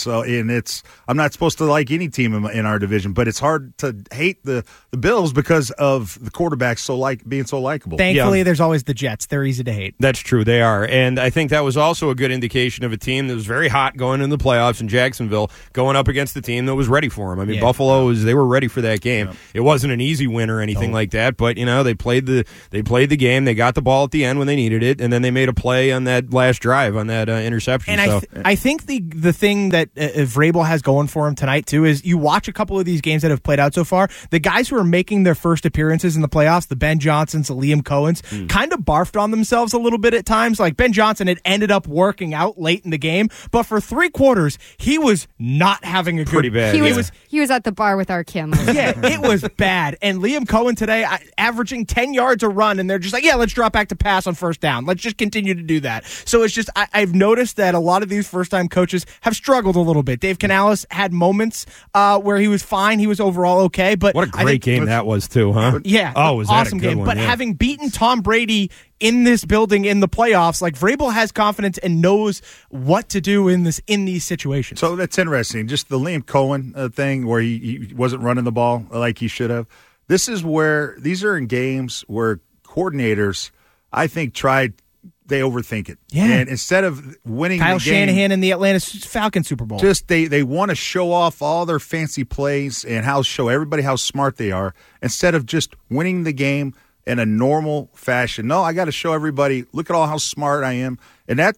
S5: I'm not supposed to like any team in our division, but it's hard to hate the Bills because of the quarterbacks being so likable.
S3: Thankfully, there's always the Jets. They're easy to hate.
S2: That's true. They are. And I think that was also a good indication of a team that was very hot going into the playoffs in Jacksonville, going up against a team that was ready for them. I mean, Buffalo they were ready for that game. Yeah. It wasn't an easy win or anything like that, but they played the game. They got the ball at the end when they needed it, and then they made a play on that last drive on that interception.
S3: And I think the thing that Vrabel has going for him tonight too is you watch a couple of these games that have played out so far. The guys who are making their first appearances in the playoffs, the Ben Johnsons, the Liam Cohens, kind of barfed on themselves a little bit at times. Like Ben Johnson had ended up working out late in the game, but for 3 quarters he was not having a
S2: pretty
S3: good.
S2: bad.
S4: He was at the bar with our Kim.
S3: Yeah, it was bad. And Liam Cohen today averaging 10 yards a run, and they're just like, let's drop back to pass on first down. Let's just continue to do that. So it's just I've noticed that a lot of these first-time coaches have struggled a little bit. Dave Canales had moments where he was fine. He was overall okay. But
S2: what a great game that was too, huh?
S3: Yeah.
S2: Oh, was that
S3: awesome
S2: a good
S3: game.
S2: one?
S3: But having beaten Tom Brady in this building in the playoffs, Vrabel has confidence and knows what to do in these situations.
S5: So that's interesting. Just the Liam Cohen thing where he wasn't running the ball like he should have. These are in games where coordinators, I think, tried they overthink it.
S3: Yeah.
S5: And instead of winning
S3: Kyle
S5: the game,
S3: Shanahan in the Atlanta Falcons Super Bowl.
S5: just they want to show off all their fancy plays and show everybody how smart they are instead of just winning the game in a normal fashion. No, I got to show everybody, look at how smart I am. And that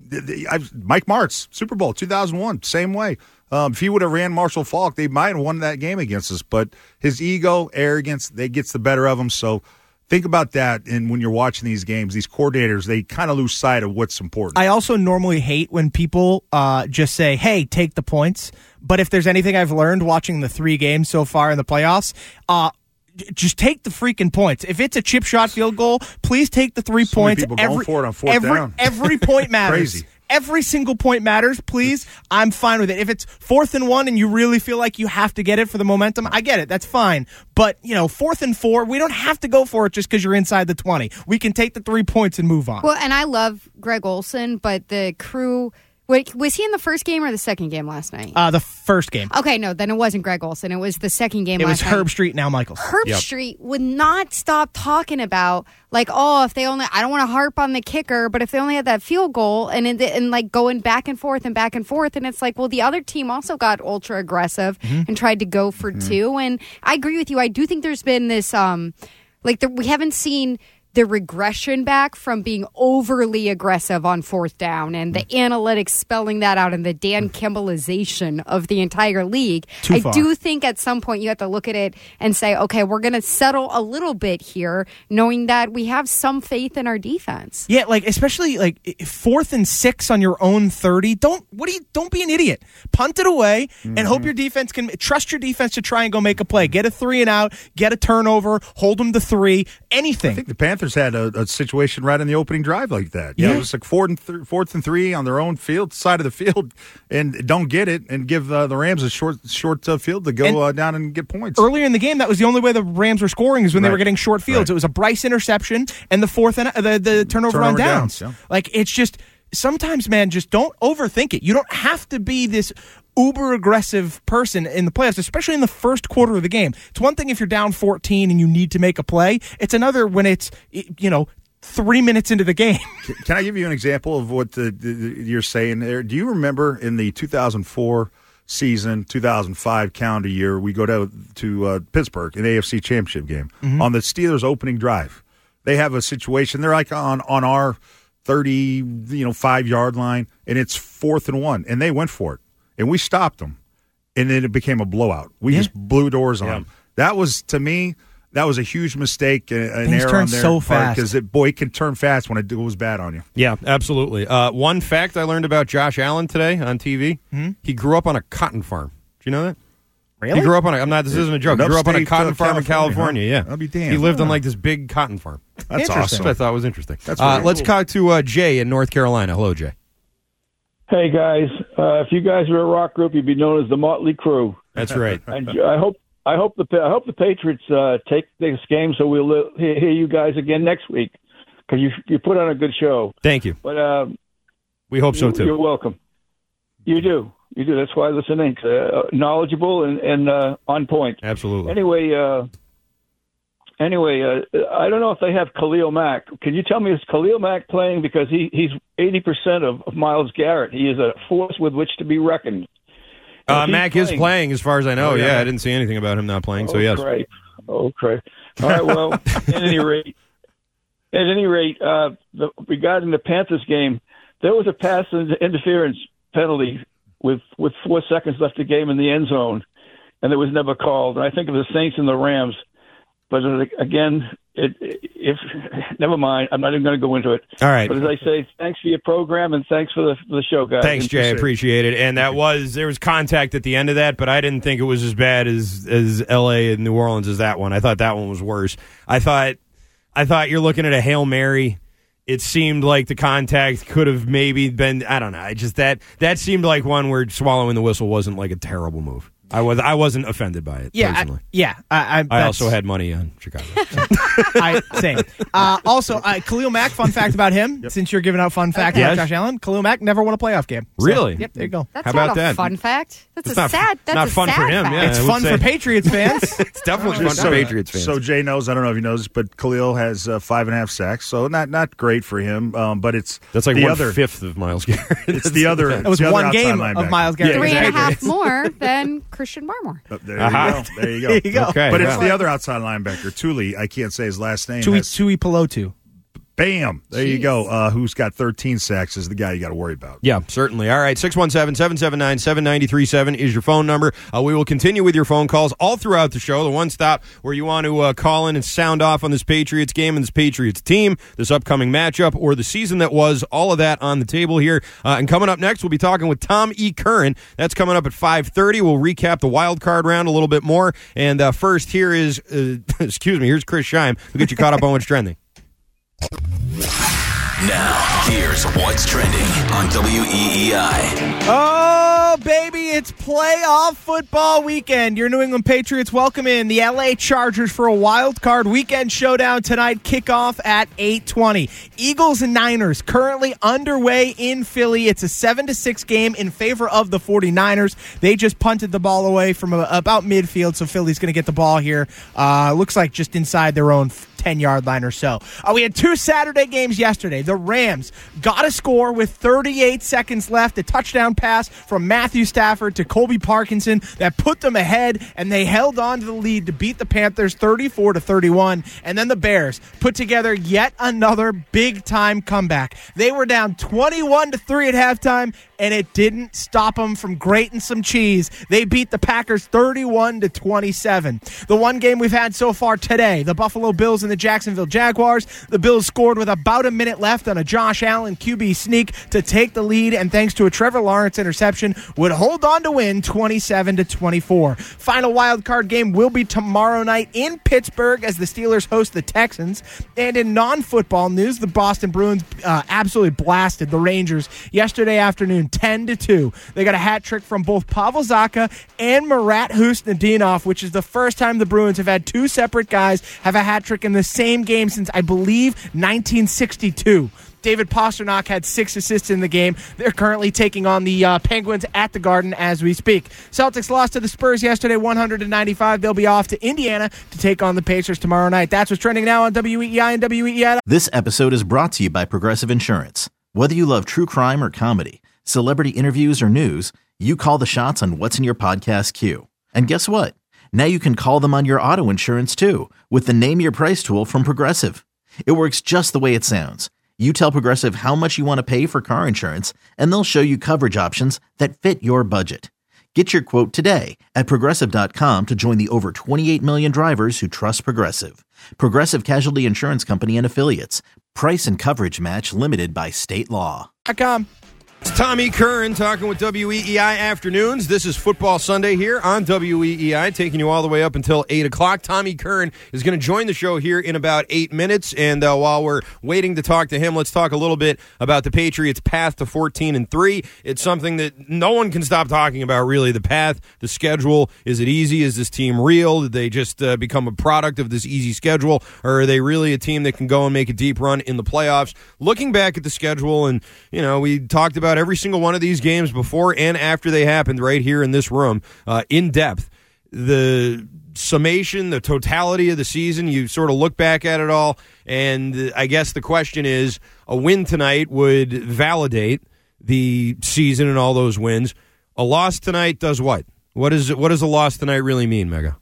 S5: Mike Martz, Super Bowl 2001, same way. If he would have ran Marshall Faulk, they might have won that game against us. But his ego, arrogance, they gets the better of him. So think about that. And when you're watching these games, these coordinators, they kind of lose sight of what's important.
S3: I also normally hate when people just say, hey, take the points. But if there's anything I've learned watching the 3 games so far in the playoffs, just take the freaking points. If it's a chip shot field goal, please take the 3 points.
S5: People going for it on fourth down.
S3: Every point matters.
S5: Crazy.
S3: Every single point matters, please. I'm fine with it. If it's 4th and 1 and you really feel like you have to get it for the momentum, I get it. That's fine. But, 4th and 4, we don't have to go for it just because you're inside the 20. We can take the 3 points and move on.
S4: Well, and I love Greg Olsen, but the crew... Wait, was he in the first game or the second game last night?
S3: The first game.
S4: Okay, no, then it wasn't Greg Olsen. It was the second game
S3: It
S4: last
S3: was
S4: night.
S3: Herb Street, now Michaels.
S4: Herb Street would not stop talking about, if they only, I don't want to harp on the kicker, but if they only had that field goal and going back and forth, and it's like, well, the other team also got ultra aggressive and tried to go for 2. And I agree with you. I do think there's been this, we haven't seen the regression back from being overly aggressive on 4th down and the analytics spelling that out and the Dan Kimballization of the entire league.
S3: Too far.
S4: I do think at some point you have to look at it and say, okay, we're going to settle a little bit here, knowing that we have some faith in our defense.
S3: Yeah, especially 4th and 6 on your own 30. Don't be an idiot. Punt it away and hope your defense can trust your defense to try and go make a play. Get a 3 and out, get a turnover, hold them to 3, anything.
S5: I think the Panthers had a situation right in the opening drive like that. Yeah, it was like 4th and 3 on their own side of the field, and don't get it, and give the Rams a short field to go down and get points.
S3: Earlier in the game, that was the only way the Rams were scoring is when they were getting short fields. It was a Bryce interception and the 4th and the turnover on downs.
S5: Yeah.
S3: It's just sometimes, man, just don't overthink it. You don't have to be this uber aggressive person in the playoffs, especially in the first quarter of the game. It's one thing if you're down 14 and you need to make a play. It's another when it's 3 minutes into the game.
S5: Can I give you an example of what you're saying there? Do you remember in the 2004 season, 2005 calendar year, we go to Pittsburgh, an AFC Championship game on the Steelers' opening drive? They have a situation. They're like on our 5-yard line, and it's 4th and 1, and they went for it. And we stopped them, and then it became a blowout. We just blew doors on them. That was, to me, that was a huge mistake, an error on their part, because it can turn fast when it goes bad on you.
S2: Yeah, absolutely. One fact I learned about Josh Allen today on TV, he grew up on a cotton farm. Do you know that?
S3: Really?
S2: He grew up on this isn't a joke. He grew up on a cotton farm in California, yeah.
S5: I'll be damned.
S2: He lived on this big cotton farm.
S5: That's awesome.
S2: Which I thought was interesting.
S5: That's really
S2: let's
S5: cool.
S2: talk to Jay in North Carolina. Hello, Jay.
S8: Hey guys, if you guys were a rock group, you'd be known as the Motley Crew.
S2: That's right.
S8: And I hope the Patriots take this game, so we'll hear you guys again next week, because you put on a good show.
S2: Thank you.
S8: But
S2: we hope so too.
S8: You're welcome. You do. That's why listening. Knowledgeable and on point.
S2: Absolutely.
S8: Anyway, I don't know if they have Khalil Mack. Can you tell me, is Khalil Mack playing? Because he's 80% of Myles Garrett. He is a force with which to be reckoned.
S2: Mack is playing, as far as I know. Oh, yeah, I didn't see anything about him not playing. So yes.
S8: Great. Oh, great. All right. Well, at any rate, regarding the Panthers game, there was a pass interference penalty with 4 seconds left the game in the end zone, and it was never called. And I think of the Saints and the Rams. But again, never mind. I'm not even going to go into it.
S2: All right.
S8: But as I say, thanks for your program and thanks for the show, guys.
S2: Thanks, Jay. I appreciate it. And there was contact at the end of that, but I didn't think it was as bad as L.A. and New Orleans as that one. I thought that one was worse. I thought you're looking at a Hail Mary. It seemed like the contact could have maybe been, I don't know. That seemed like one where swallowing the whistle wasn't like a terrible move. I wasn't offended by it. Personally.
S3: I
S2: also had money on Chicago.
S3: Same. Also, Khalil Mack. Fun fact about him. Since you're giving out fun facts about Josh Allen, Khalil Mack never won a playoff game. So,
S2: really?
S3: Yep. There you go.
S4: That's
S2: How
S4: not
S2: about
S4: a
S2: that?
S4: fun fact. That's
S2: It's
S4: a
S2: not-
S4: sad. That's
S2: not
S4: a
S2: fun
S4: sad
S2: for him,
S4: fact.
S2: yeah.
S3: It's
S2: I would
S3: fun
S2: say-
S3: for Patriots fans.
S2: It's definitely fun for Patriots fans.
S5: So Jay knows. I don't know if he knows, but Khalil has 5.5 sacks. So not great for him. But it's
S2: That's like
S5: the
S2: 1/5 of Miles Garrett.
S5: It's the other.
S3: It was
S5: the other
S3: one
S5: outside
S3: game
S5: linebacker.
S3: of Myles Garrett.
S5: Yeah,
S4: 3.5 more than Christian Barmore.
S5: There you go. There you go.
S3: There you go.
S2: Okay.
S5: But it's
S2: yeah.
S5: the other outside linebacker, Tuli. I can't say his last name.
S3: Tui
S5: Has-
S3: Pelotu.
S5: Bam. There you
S4: Jeez.
S5: go. Who's got 13 sacks is the guy you got to worry about.
S2: Yeah, certainly. All right, 617-779-7937 is your phone number. We will continue with your phone calls all throughout the show, the one stop where you want to call in and sound off on this Patriots game and this Patriots team, this upcoming matchup, or the season that was, all of that on the table here. And coming up next, we'll be talking with Tom E. Curran. That's coming up at 5:30. We'll recap the wild card round a little bit more. And first, here is, here's Chris Scheim. We'll get you caught up on what's trending.
S9: Now, here's what's trending on WEEI.
S3: Oh, baby, it's playoff football weekend. Your New England Patriots welcome in the LA Chargers for a wild card weekend showdown tonight. Kickoff at 8:20. Eagles and Niners currently underway in Philly. It's a 7-6 game in favor of the 49ers. They just punted the ball away from about midfield, so Philly's going to get the ball here. Looks like just inside their own 10-yard line or so. We had two Saturday games yesterday. The Rams got a score with 38 seconds left. A touchdown pass from Matthew Stafford to Colby Parkinson that put them ahead, and they held on to the lead to beat the Panthers 34-31. And then the Bears put together yet another big-time comeback. They were down 21-3 at halftime, and it didn't stop them from grating some cheese. They beat the Packers 31-27. The one game we've had so far today, the Buffalo Bills and the Jacksonville Jaguars. The Bills scored with about a minute left on a Josh Allen QB sneak to take the lead, and thanks to a Trevor Lawrence interception, would hold on to win 27-24. Final wild card game will be tomorrow night in Pittsburgh as the Steelers host the Texans. And in non-football news, the Boston Bruins absolutely blasted the Rangers yesterday afternoon 10-2. They got a hat trick from both Pavel Zacha and Marat Husnudinov, which is the first time the Bruins have had two separate guys have a hat trick in the same game since, I believe, 1962. David Pastrnak had 6 assists in the game. They're currently taking on the Penguins at the Garden as we speak. Celtics lost to the Spurs yesterday, 100-95. They'll be off to Indiana to take on the Pacers tomorrow night. That's what's trending now on WEEI and WEEI.
S1: This episode is brought to you by Progressive Insurance. Whether you love true crime or comedy, celebrity interviews or news, you call the shots on what's in your podcast queue. And guess what? Now you can call them on your auto insurance too with the Name Your Price tool from Progressive. It works just the way it sounds. You tell Progressive how much you want to pay for car insurance, and they'll show you coverage options that fit your budget. Get your quote today at Progressive.com to join the over 28 million drivers who trust Progressive. Progressive Casualty Insurance Company and Affiliates. Price and coverage match limited by state law.
S2: It's Tommy Curran talking with WEEI Afternoons. This is Football Sunday here on WEEI, taking you all the way up until 8 o'clock. Tommy Curran is going to join the show here in about 8 minutes, and while we're waiting to talk to him, let's talk a little bit about the Patriots' path to 14-3. It's something that no one can stop talking about, really, the path, the schedule. Is it easy? Is this team real? Did they just become a product of this easy schedule, or are they really a team that can go and make a deep run in the playoffs? Looking back at the schedule, and, we talked about every single one of these games before and after they happened right here in this room in depth. The summation, the totality of the season, you sort of look back at it all, and I guess the question is, a win tonight would validate the season and all those wins. A loss tonight does what? What does a loss tonight really mean, Mega?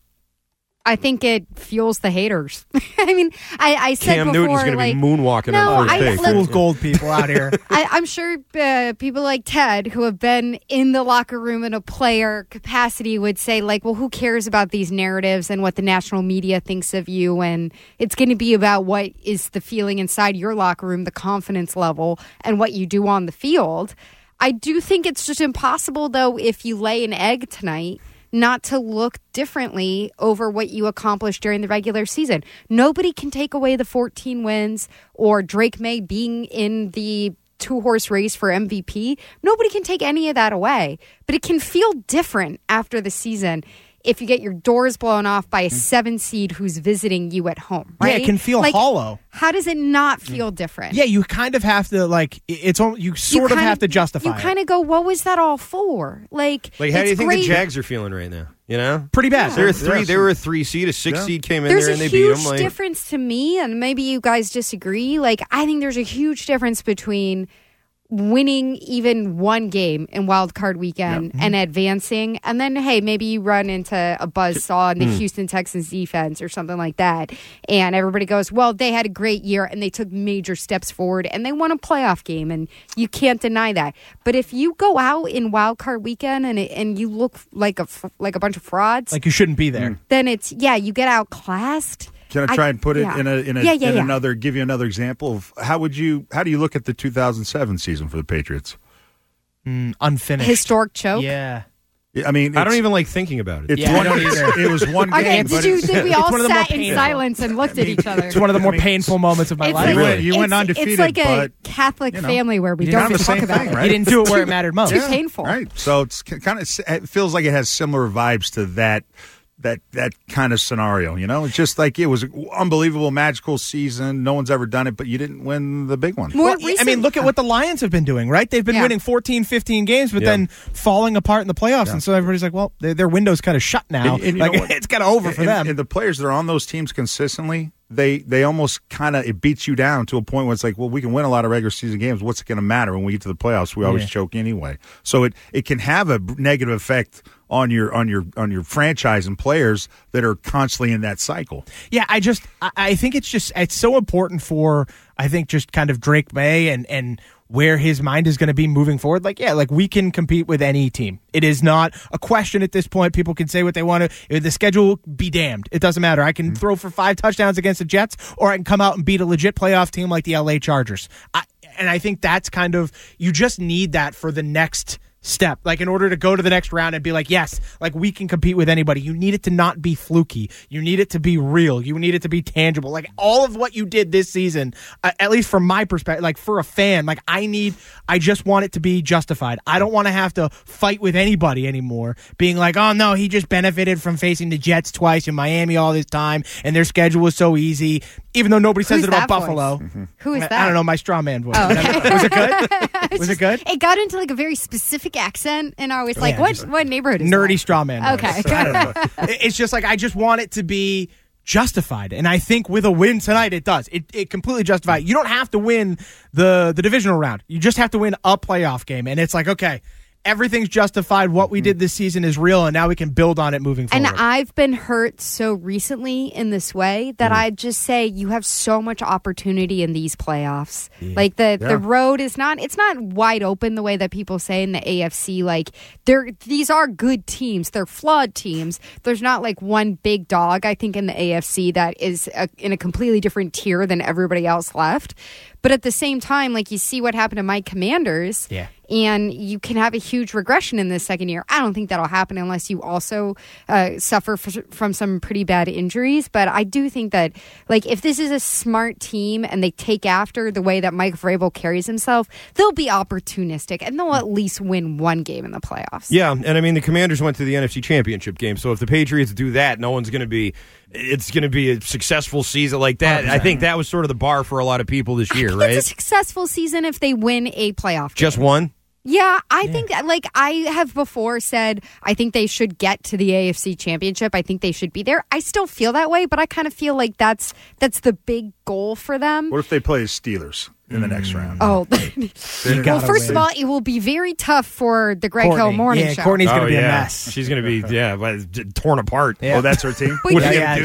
S4: I think it fuels the haters. I mean, I said
S2: Cam
S4: before,
S2: Newton's going to be moonwalking
S4: No,
S2: on first take.
S3: Fool's gold people out here.
S4: I'm sure people like Ted, who have been in the locker room in a player capacity, would say, well, who cares about these narratives and what the national media thinks of you? And it's going to be about what is the feeling inside your locker room, the confidence level, and what you do on the field. I do think it's just impossible, though, if you lay an egg tonight, not to look differently over what you accomplished during the regular season. Nobody can take away the 14 wins or Drake May being in the 2-horse race for MVP. Nobody can take any of that away. But it can feel different after the season if you get your doors blown off by a 7 seed who's visiting you at home, right?
S3: Yeah, it can feel hollow.
S4: How does it not feel different?
S3: Yeah, you kind of have to, you sort of have to justify
S4: it. You kind of go, what was that all for? Like
S2: how do you think the Jags are feeling right now? You know?
S3: Pretty bad.
S2: Yeah. They were a 3 seed, a 6 seed came in there and they beat them.
S4: There's a huge difference to me, and maybe you guys disagree. I think there's a huge difference between winning even one game in wild card weekend and advancing, and then maybe you run into a buzzsaw in the Houston Texans defense or something like that, and everybody goes, well, they had a great year and they took major steps forward and they won a playoff game, and you can't deny that. But if you go out in wild card weekend and you look like a bunch of frauds,
S3: like you shouldn't be there,
S4: then it's you get outclassed.
S5: Can I try and put it in another? Give you another example of how do you look at the 2007 season for the Patriots?
S3: Unfinished,
S4: historic choke.
S3: Yeah.
S5: I mean,
S2: I don't even like thinking about it.
S5: It was one game.
S4: Did we all sat in silence and looked at each other?
S3: It's one of the more painful moments of my life.
S5: You went undefeated.
S4: It's like a Catholic family where we don't talk about it.
S5: Right?
S3: You didn't do it where it mattered most.
S4: Too painful.
S5: Right. So it's it feels like it has similar vibes to that kind of scenario, It's just like it was an unbelievable, magical season. No one's ever done it, but you didn't win the big one.
S3: Look at what the Lions have been doing, right? They've been winning 14, 15 games, but then falling apart in the playoffs. And so everybody's like, well, their window's kind of shut now.
S5: And
S3: it's kind of over for them.
S5: And the players that are on those teams consistently, they almost kind of, it beats you down to a point where it's like, well, we can win a lot of regular season games. What's it going to matter when we get to the playoffs? We always choke anyway. So it can have a negative effect on your franchise and players that are constantly in that cycle.
S3: Yeah, I think it's so important for, I think, just kind of Drake May and where his mind is going to be moving forward. We can compete with any team. It is not a question at this point. People can say what they want to. The schedule, be damned. It doesn't matter. I can throw for 5 touchdowns against the Jets, or I can come out and beat a legit playoff team like the LA Chargers. And I think that's kind of, you just need that for the next step, in order to go to the next round and be like, yes, we can compete with anybody. You need it to not be fluky. You need it to be real. You need it to be tangible. All of what you did this season, at least from my perspective, for a fan, I just want it to be justified. I don't want to have to fight with anybody anymore, being like, oh no, he just benefited from facing the Jets twice in Miami all this time, and their schedule was so easy, even though nobody says it about Buffalo.
S4: Who is that?
S3: I don't know, my straw man voice.
S4: Oh, okay.
S3: Was it good? Was it good?
S4: It got into a very specific accent, and I was like, what neighborhood is
S3: nerdy
S4: that?
S3: straw man voice.
S4: Okay.
S3: I don't know. It's just I just want it to be justified, and I think with a win tonight it does. It completely justified. You don't have to win the divisional round. You just have to win a playoff game, and it's okay, everything's justified. What we did this season is real, and now we can build on it moving forward.
S4: And I've been hurt so recently in this way that I just say you have so much opportunity in these playoffs. The road is not wide open the way that people say in the AFC. These are good teams. They're flawed teams. There's not one big dog, I think, in the AFC that is in a completely different tier than everybody else left. But at the same time, you see what happened to my Commanders.
S3: Yeah.
S4: And you can have a huge regression in the second year. I don't think that'll happen unless you also suffer from some pretty bad injuries. But I do think that, if this is a smart team and they take after the way that Mike Vrabel carries himself, they'll be opportunistic and they'll at least win one game in the playoffs.
S2: Yeah, and the Commanders went to the NFC Championship game. So if the Patriots do that, no one's going to be... It's going to be a successful season like that. 100%. I think that was sort of the bar for a lot of people this year, right?
S4: It's a successful season if they win a playoff game.
S2: Just one?
S4: Yeah, I think, I have before said, I think they should get to the AFC Championship. I think they should be there. I still feel that way, but I kind of feel like that's the big goal for them.
S5: What if they play as Steelers in the next round?
S4: Oh, well, first of all, it will be very tough for the Greg Hill Morning Show.
S3: Courtney's going to be a mess.
S2: She's going to be torn apart.
S5: Yeah. Oh, that's her team.
S3: She's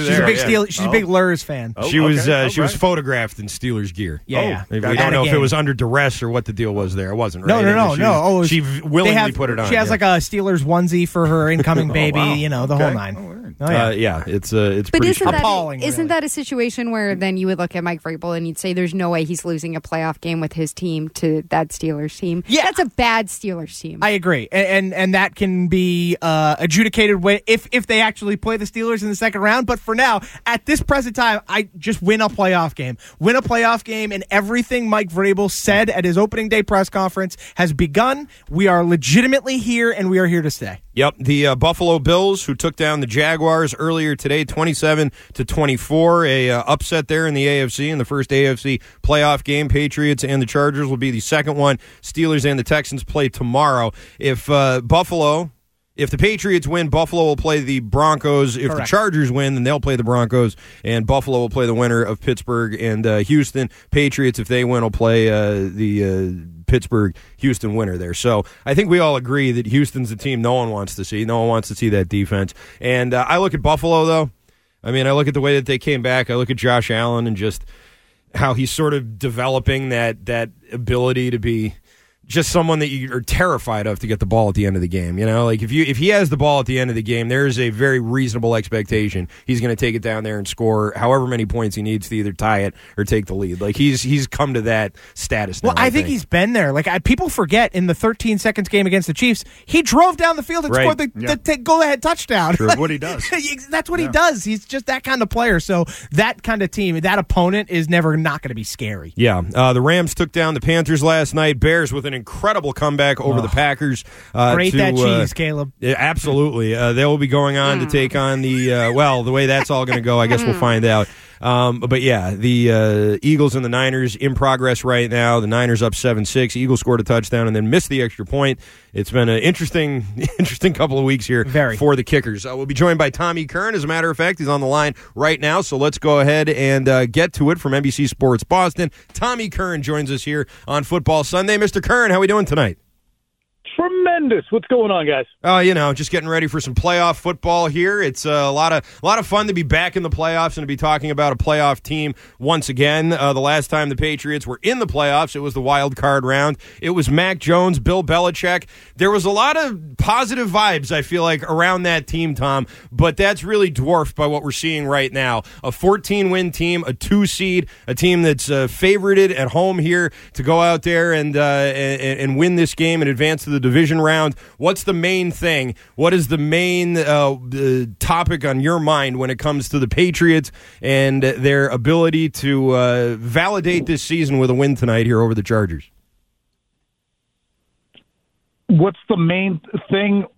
S3: a big Lurs fan.
S2: Oh, she was photographed in Steelers gear.
S3: Yeah,
S2: we don't know if it was under duress or what the deal was there. It wasn't. Right?
S3: No.
S2: She willingly put it on.
S3: She has a Steelers onesie for her incoming baby.
S2: Wow.
S3: The whole nine. Oh, yeah.
S2: Yeah, it's pretty
S4: But
S3: appalling.
S4: Isn't that a situation where then you would look at Mike Vrabel and you'd say there's no way he's losing a playoff game with his team to that Steelers team?
S3: Yeah.
S4: That's a bad Steelers team.
S3: I agree, and that can be adjudicated if they actually play the Steelers in the second round. But for now, at this present time, I just win a playoff game. Win a playoff game, and everything Mike Vrabel said at his opening day press conference has begun. We are legitimately here, and we are here to stay.
S2: Yep, the Buffalo Bills, who took down the Jaguars earlier today, 27-24, a upset there in the AFC, in the first AFC playoff game. Patriots and the Chargers will be the second one. Steelers and the Texans play tomorrow. If the Patriots win, Buffalo will play the Broncos. If
S3: Correct.
S2: the Chargers win, then they'll play the Broncos, and Buffalo will play the winner of Pittsburgh and Houston. Patriots, if they win, will play the Pittsburgh-Houston winner there. So I think we all agree that Houston's the team no one wants to see. No one wants to see that defense. And I look at Buffalo, though. I mean, I look at the way that they came back. I look at Josh Allen and just how he's sort of developing that ability to be just someone that you are terrified of to get the ball at the end of the game. You know, like if he has the ball at the end of the game, there is a very reasonable expectation he's going to take it down there and score however many points he needs to either tie it or take the lead. Like he's come to that status now.
S3: Well, I think he's been there. Like people forget in the 13 seconds game against the Chiefs, he drove down the field and scored the go-ahead touchdown.
S5: Sure, what he does.
S3: That's what he does. He's just that kind of player. So that kind of team, that opponent is never not going to be scary.
S2: Yeah. The Rams took down the Panthers last night. Bears with an incredible comeback over the Packers.
S3: Great that cheese, Caleb.
S2: Yeah, absolutely. They will be going on to take on the way that's all going to go, I guess we'll find out. But yeah, the Eagles and the Niners in progress right now. The Niners up 7-6. Eagles scored a touchdown and then missed the extra point. It's been an interesting couple of weeks here for the Kickers. We'll be joined by Tommy Kern. As a matter of fact, he's on the line right now. So let's go ahead and get to it from NBC Sports Boston. Tommy Kern joins us here on Football Sunday. Mr. Kern, how are we doing tonight?
S10: Tremendous. What's going on, guys?
S2: Oh, just getting ready for some playoff football here. It's a lot of fun to be back in the playoffs and to be talking about a playoff team once again. The last time the Patriots were in the playoffs, it was the wild card round. It was Mac Jones, Bill Belichick. There was a lot of positive vibes, I feel like, around that team, Tom, but that's really dwarfed by what we're seeing right now. A 14-win team, a 2 seed, a team that's favorited at home here to go out there and win this game and advance to the division round. What's the main thing? What is the main topic on your mind when it comes to the Patriots and their ability to validate this season with a win tonight here over the Chargers?
S10: What's the main thing?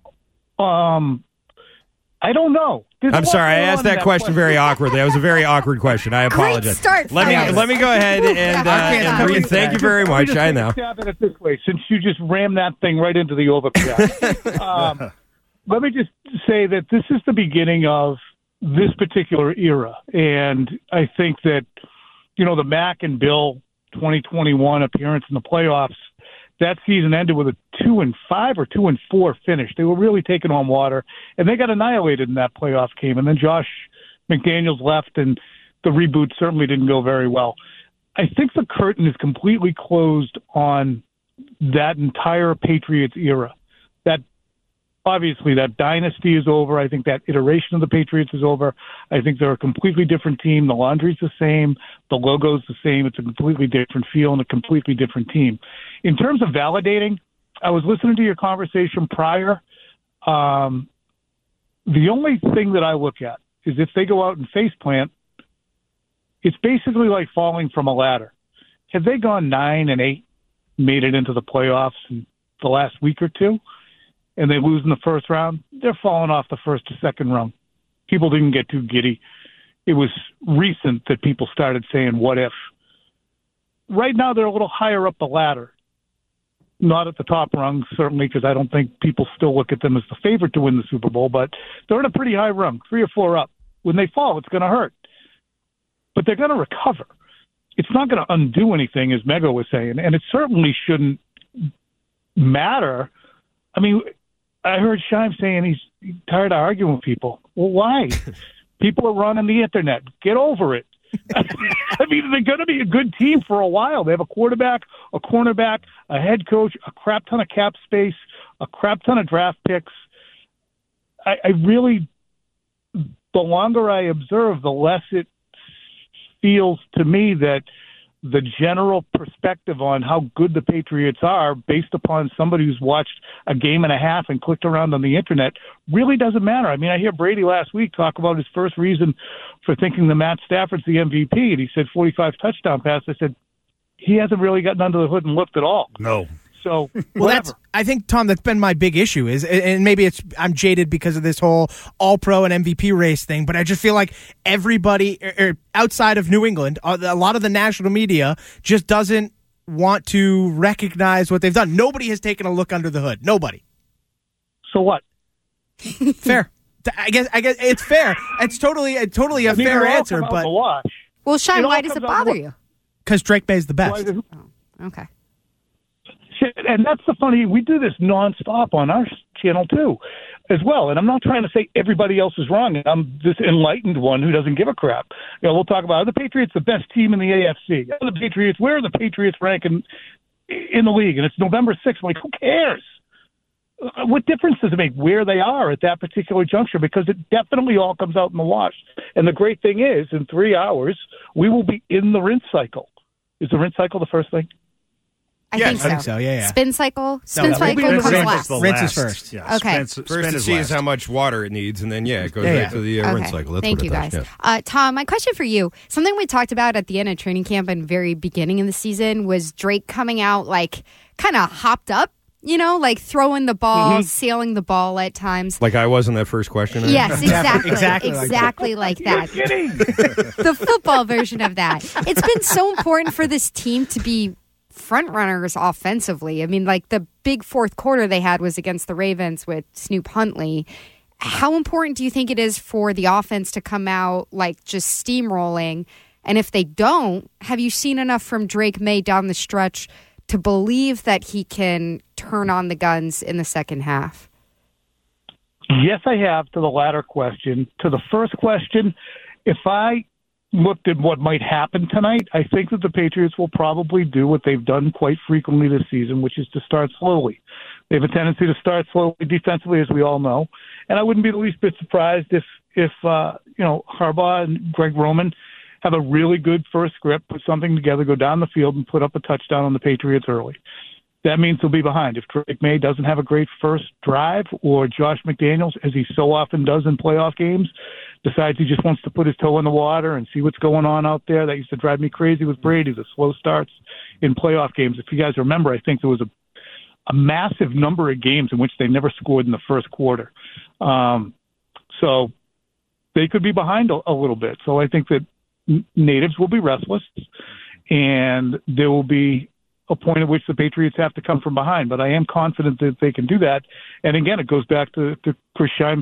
S10: I don't know.
S2: I'm sorry, I asked that question very awkwardly. That was a very awkward question. I apologize.
S4: Great start,
S2: let me go ahead and breathe. Thank you very much. I know.
S10: Stab at it this way, since you just rammed that thing right into the overpass. Let me just say that this is the beginning of this particular era, and I think that the Mac and Bill 2021 appearance in the playoffs. That season ended with a 2-5 or 2-4 finish. They were really taking on water, and they got annihilated in that playoff game. And then Josh McDaniels left, and the reboot certainly didn't go very well. I think the curtain is completely closed on that entire Patriots era. That obviously that dynasty is over. I think that iteration of the Patriots is over. I think they're a completely different team. The laundry's the same. The logo's the same. It's a completely different feel and a completely different team. In terms of validating, I was listening to your conversation prior. The only thing that I look at is if they go out and faceplant, it's basically like falling from a ladder. Have they gone 9-8, made it into the playoffs in the last week or two, and they lose in the first round? They're falling off the first to second rung. People didn't get too giddy. It was recent that people started saying, what if? Right now, they're a little higher up the ladder. Not at the top rung, certainly, because I don't think people still look at them as the favorite to win the Super Bowl, but they're in a pretty high rung, 3 or 4 up. When they fall, it's going to hurt. But they're going to recover. It's not going to undo anything, as Mego was saying, and it certainly shouldn't matter. I mean, I heard Scheim saying he's tired of arguing with people. Well, why? People are running the internet. Get over it. I mean, they're going to be a good team for a while. They have a quarterback, a cornerback, a head coach, a crap ton of cap space, a crap ton of draft picks. I really the longer I observe, the less it feels to me that the general perspective on how good the Patriots are based upon somebody who's watched a game and a half and clicked around on the internet really doesn't matter. I mean, I hear Brady last week talk about his first reason for thinking that Matt Stafford's the MVP, and he said 45 touchdown pass. I said, he hasn't really gotten under the hood and looked at all.
S5: No.
S10: So,
S3: well, I think, Tom, that's been my big issue is, and maybe I'm jaded because of this whole All-Pro and MVP race thing, but I just feel like everybody outside of New England, a lot of the national media just doesn't want to recognize what they've done. Nobody has taken a look under the hood. Nobody.
S10: So what?
S3: Fair. I guess it's fair. It's totally a fair answer, but
S4: well, Shine, why does it bother you?
S3: Because Drake May's the best.
S4: Oh, okay.
S10: And that's the funny, we do this nonstop on our channel too, as well. And I'm not trying to say everybody else is wrong. I'm this enlightened one who doesn't give a crap. We'll talk about, are the Patriots the best team in the AFC? Where are the Patriots ranking in the league? And it's November 6th. I'm like, who cares? What difference does it make where they are at that particular juncture? Because it definitely all comes out in the wash. And the great thing is, in 3 hours, we will be in the rinse cycle. Is the rinse cycle the first thing?
S4: I think so.
S3: Yeah.
S4: Spin cycle comes last.
S3: Rinse is first.
S5: Yeah.
S4: Okay.
S2: First it sees how much water it needs, and then it goes right to the rinse cycle. That's
S4: Thank
S2: what
S4: you,
S2: it does.
S4: guys.
S2: Yeah.
S4: Tom, my question for you, something we talked about at the end of training camp and very beginning of the season was Drake coming out like kind of hopped up, like throwing the ball, sailing the ball at times.
S2: Like I was in that first question?
S4: Yes, exactly.
S3: exactly
S4: like that. The football version of that. It's been so important for this team to be front runners offensively. I mean, like the big fourth quarter they had was against the Ravens with Snoop Huntley. How important do you think it is for the offense to come out like just steamrolling? And if they don't, have you seen enough from Drake May down the stretch to believe that he can turn on the guns in the second half?
S10: Yes, I have, to the latter question. To the first question, if I looked at what might happen tonight, I think that the Patriots will probably do what they've done quite frequently this season, which is to start slowly. They have a tendency to start slowly defensively, as we all know. And I wouldn't be the least bit surprised if Harbaugh and Greg Roman have a really good first script, put something together, go down the field, and put up a touchdown on the Patriots early. That means they'll be behind. If Drake May doesn't have a great first drive, or Josh McDaniels, as he so often does in playoff games, decides he just wants to put his toe in the water and see what's going on out there. That used to drive me crazy with Brady, the slow starts in playoff games. If you guys remember, I think there was a massive number of games in which they never scored in the first quarter. So they could be behind a little bit. So I think that natives will be restless, and there will be a point at which the Patriots have to come from behind. But I am confident that they can do that. And again, it goes back to Chris Scheim's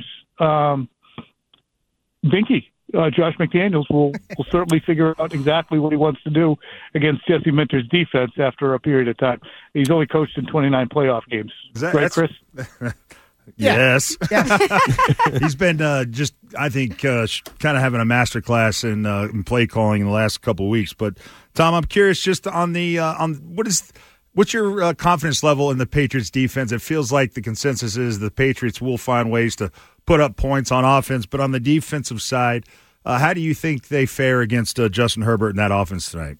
S10: Vinky. Josh McDaniels will certainly figure out exactly what he wants to do against Jesse Minter's defense after a period of time. He's only coached in 29 playoff games. Right, Chris?
S5: Yes. He's been I think, kind of having a master class in play calling in the last couple of weeks. But, Tom, I'm curious just on the what's your confidence level in the Patriots defense? It feels like the consensus is the Patriots will find ways to put up points on offense. But on the defensive side, how do you think they fare against Justin Herbert in that offense tonight?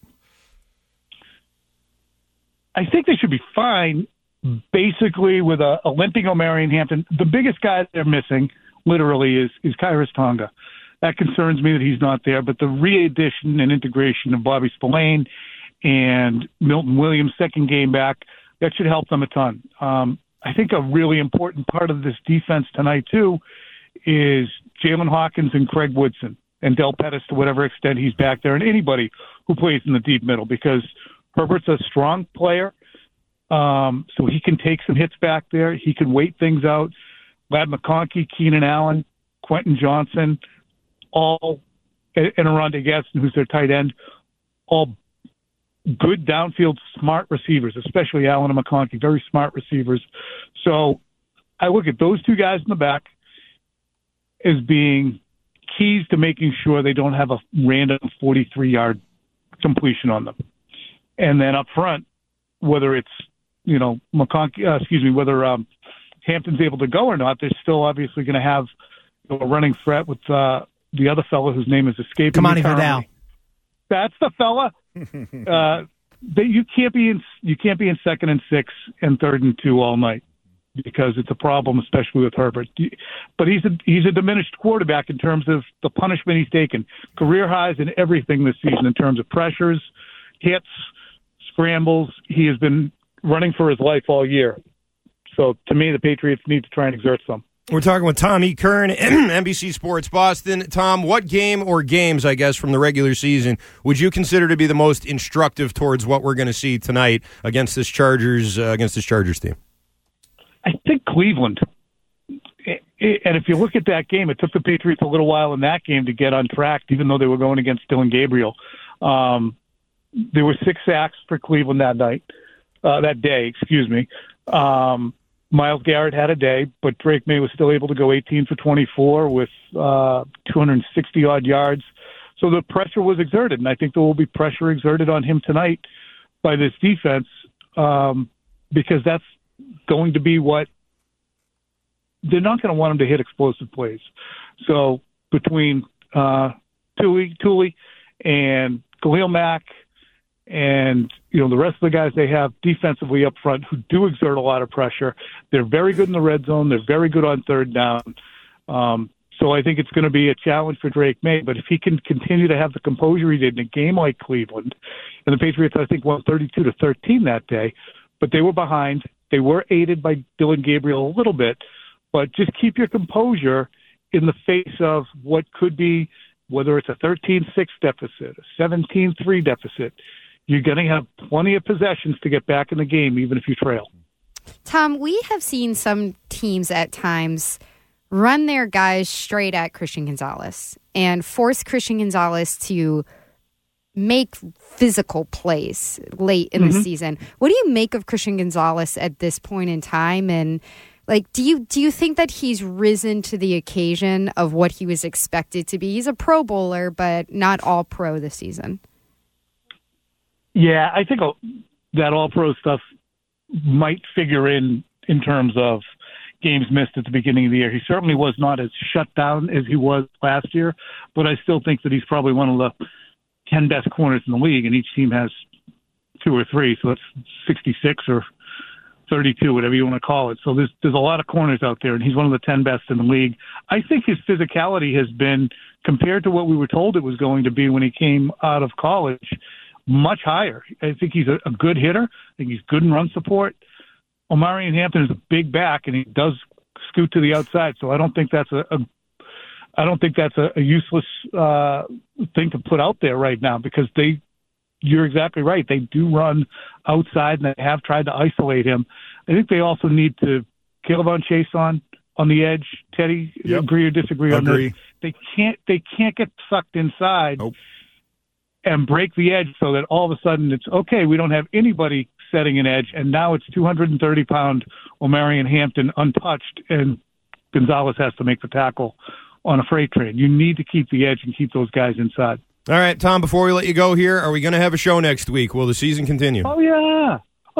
S10: I think they should be fine. Basically, with a limping Omarion Hampton, the biggest guy they're missing, literally, is Khyiris Tonga. That concerns me that he's not there. But the re-addition and integration of Bobby Spillane and Milton Williams' second game back, that should help them a ton. I think a really important part of this defense tonight, too, is Jalen Hawkins and Craig Woodson and Del Pettis to whatever extent he's back there, and anybody who plays in the deep middle, because Herbert's a strong player. So he can take some hits back there. He can wait things out. Ladd McConkey, Keenan Allen, Quentin Johnson, all, and Aronde Gadsden, who's their tight end, all good downfield smart receivers, especially Allen and McConkey, very smart receivers. So I look at those two guys in the back as being keys to making sure they don't have a random 43-yard completion on them. And then up front, whether it's whether Hampton's able to go or not, they're still obviously going to have a running threat with the other fella whose name is escaping me
S3: Kamani
S10: currently.
S3: Vidal.
S10: That's the fella. You can't be in second and 6 and third and 2 all night because it's a problem, especially with Herbert. But he's a diminished quarterback in terms of the punishment he's taken. Career highs in everything this season in terms of pressures, hits, scrambles. He has been running for his life all year. So to me, the Patriots need to try and exert some.
S2: We're talking with Tom E. Kern, NBC Sports Boston. Tom, what game or games, I guess, from the regular season would you consider to be the most instructive towards what we're going to see tonight against this Chargers team?
S10: I think Cleveland. And if you look at that game, it took the Patriots a little while in that game to get on track, even though they were going against Dylan Gabriel. There were 6 sacks for Cleveland that day. Myles Garrett had a day, but Drake May was still able to go 18 for 24 with 260-odd yards. So the pressure was exerted, and I think there will be pressure exerted on him tonight by this defense because that's going to be what – they're not going to want him to hit explosive plays. So between Thule and Khalil Mack and the rest of the guys they have defensively up front who do exert a lot of pressure. They're very good in the red zone. They're very good on third down. So I think it's going to be a challenge for Drake May. But if he can continue to have the composure he did in a game like Cleveland, and the Patriots, I think, won 32-13 that day, but they were behind. They were aided by Dylan Gabriel a little bit. But just keep your composure in the face of what could be, whether it's a 13-6 deficit, a 17-3 deficit. You're going to have plenty of possessions to get back in the game, even if you trail.
S4: Tom, we have seen some teams at times run their guys straight at Christian Gonzalez and force Christian Gonzalez to make physical plays late in the season. What do you make of Christian Gonzalez at this point in time? And do you think that he's risen to the occasion of what he was expected to be? He's a Pro Bowler, but not all pro this season.
S10: Yeah, I think that all-pro stuff might figure in terms of games missed at the beginning of the year. He certainly was not as shut down as he was last year, but I still think that he's probably one of the 10 best corners in the league, and each team has 2 or 3, so that's 66 or 32, whatever you want to call it. So there's a lot of corners out there, and he's one of the 10 best in the league. I think his physicality has been, compared to what we were told it was going to be when he came out of college, much higher. I think he's a good hitter. I think he's good in run support. Omarion Hampton is a big back, and he does scoot to the outside. So I don't think that's a useless thing to put out there right now because you're exactly right. They do run outside, and they have tried to isolate him. I think they also need to Kayvon Chase on the edge. Teddy, agree or disagree on this? They can't get sucked inside. Nope. And break the edge so that all of a sudden it's, okay, we don't have anybody setting an edge, and now it's 230-pound Omarion Hampton untouched, and Gonzalez has to make the tackle on a freight train. You need to keep the edge and keep those guys inside.
S2: All right, Tom, before we let you go here, are we going to have a show next week? Will the season continue?
S10: Oh, yeah.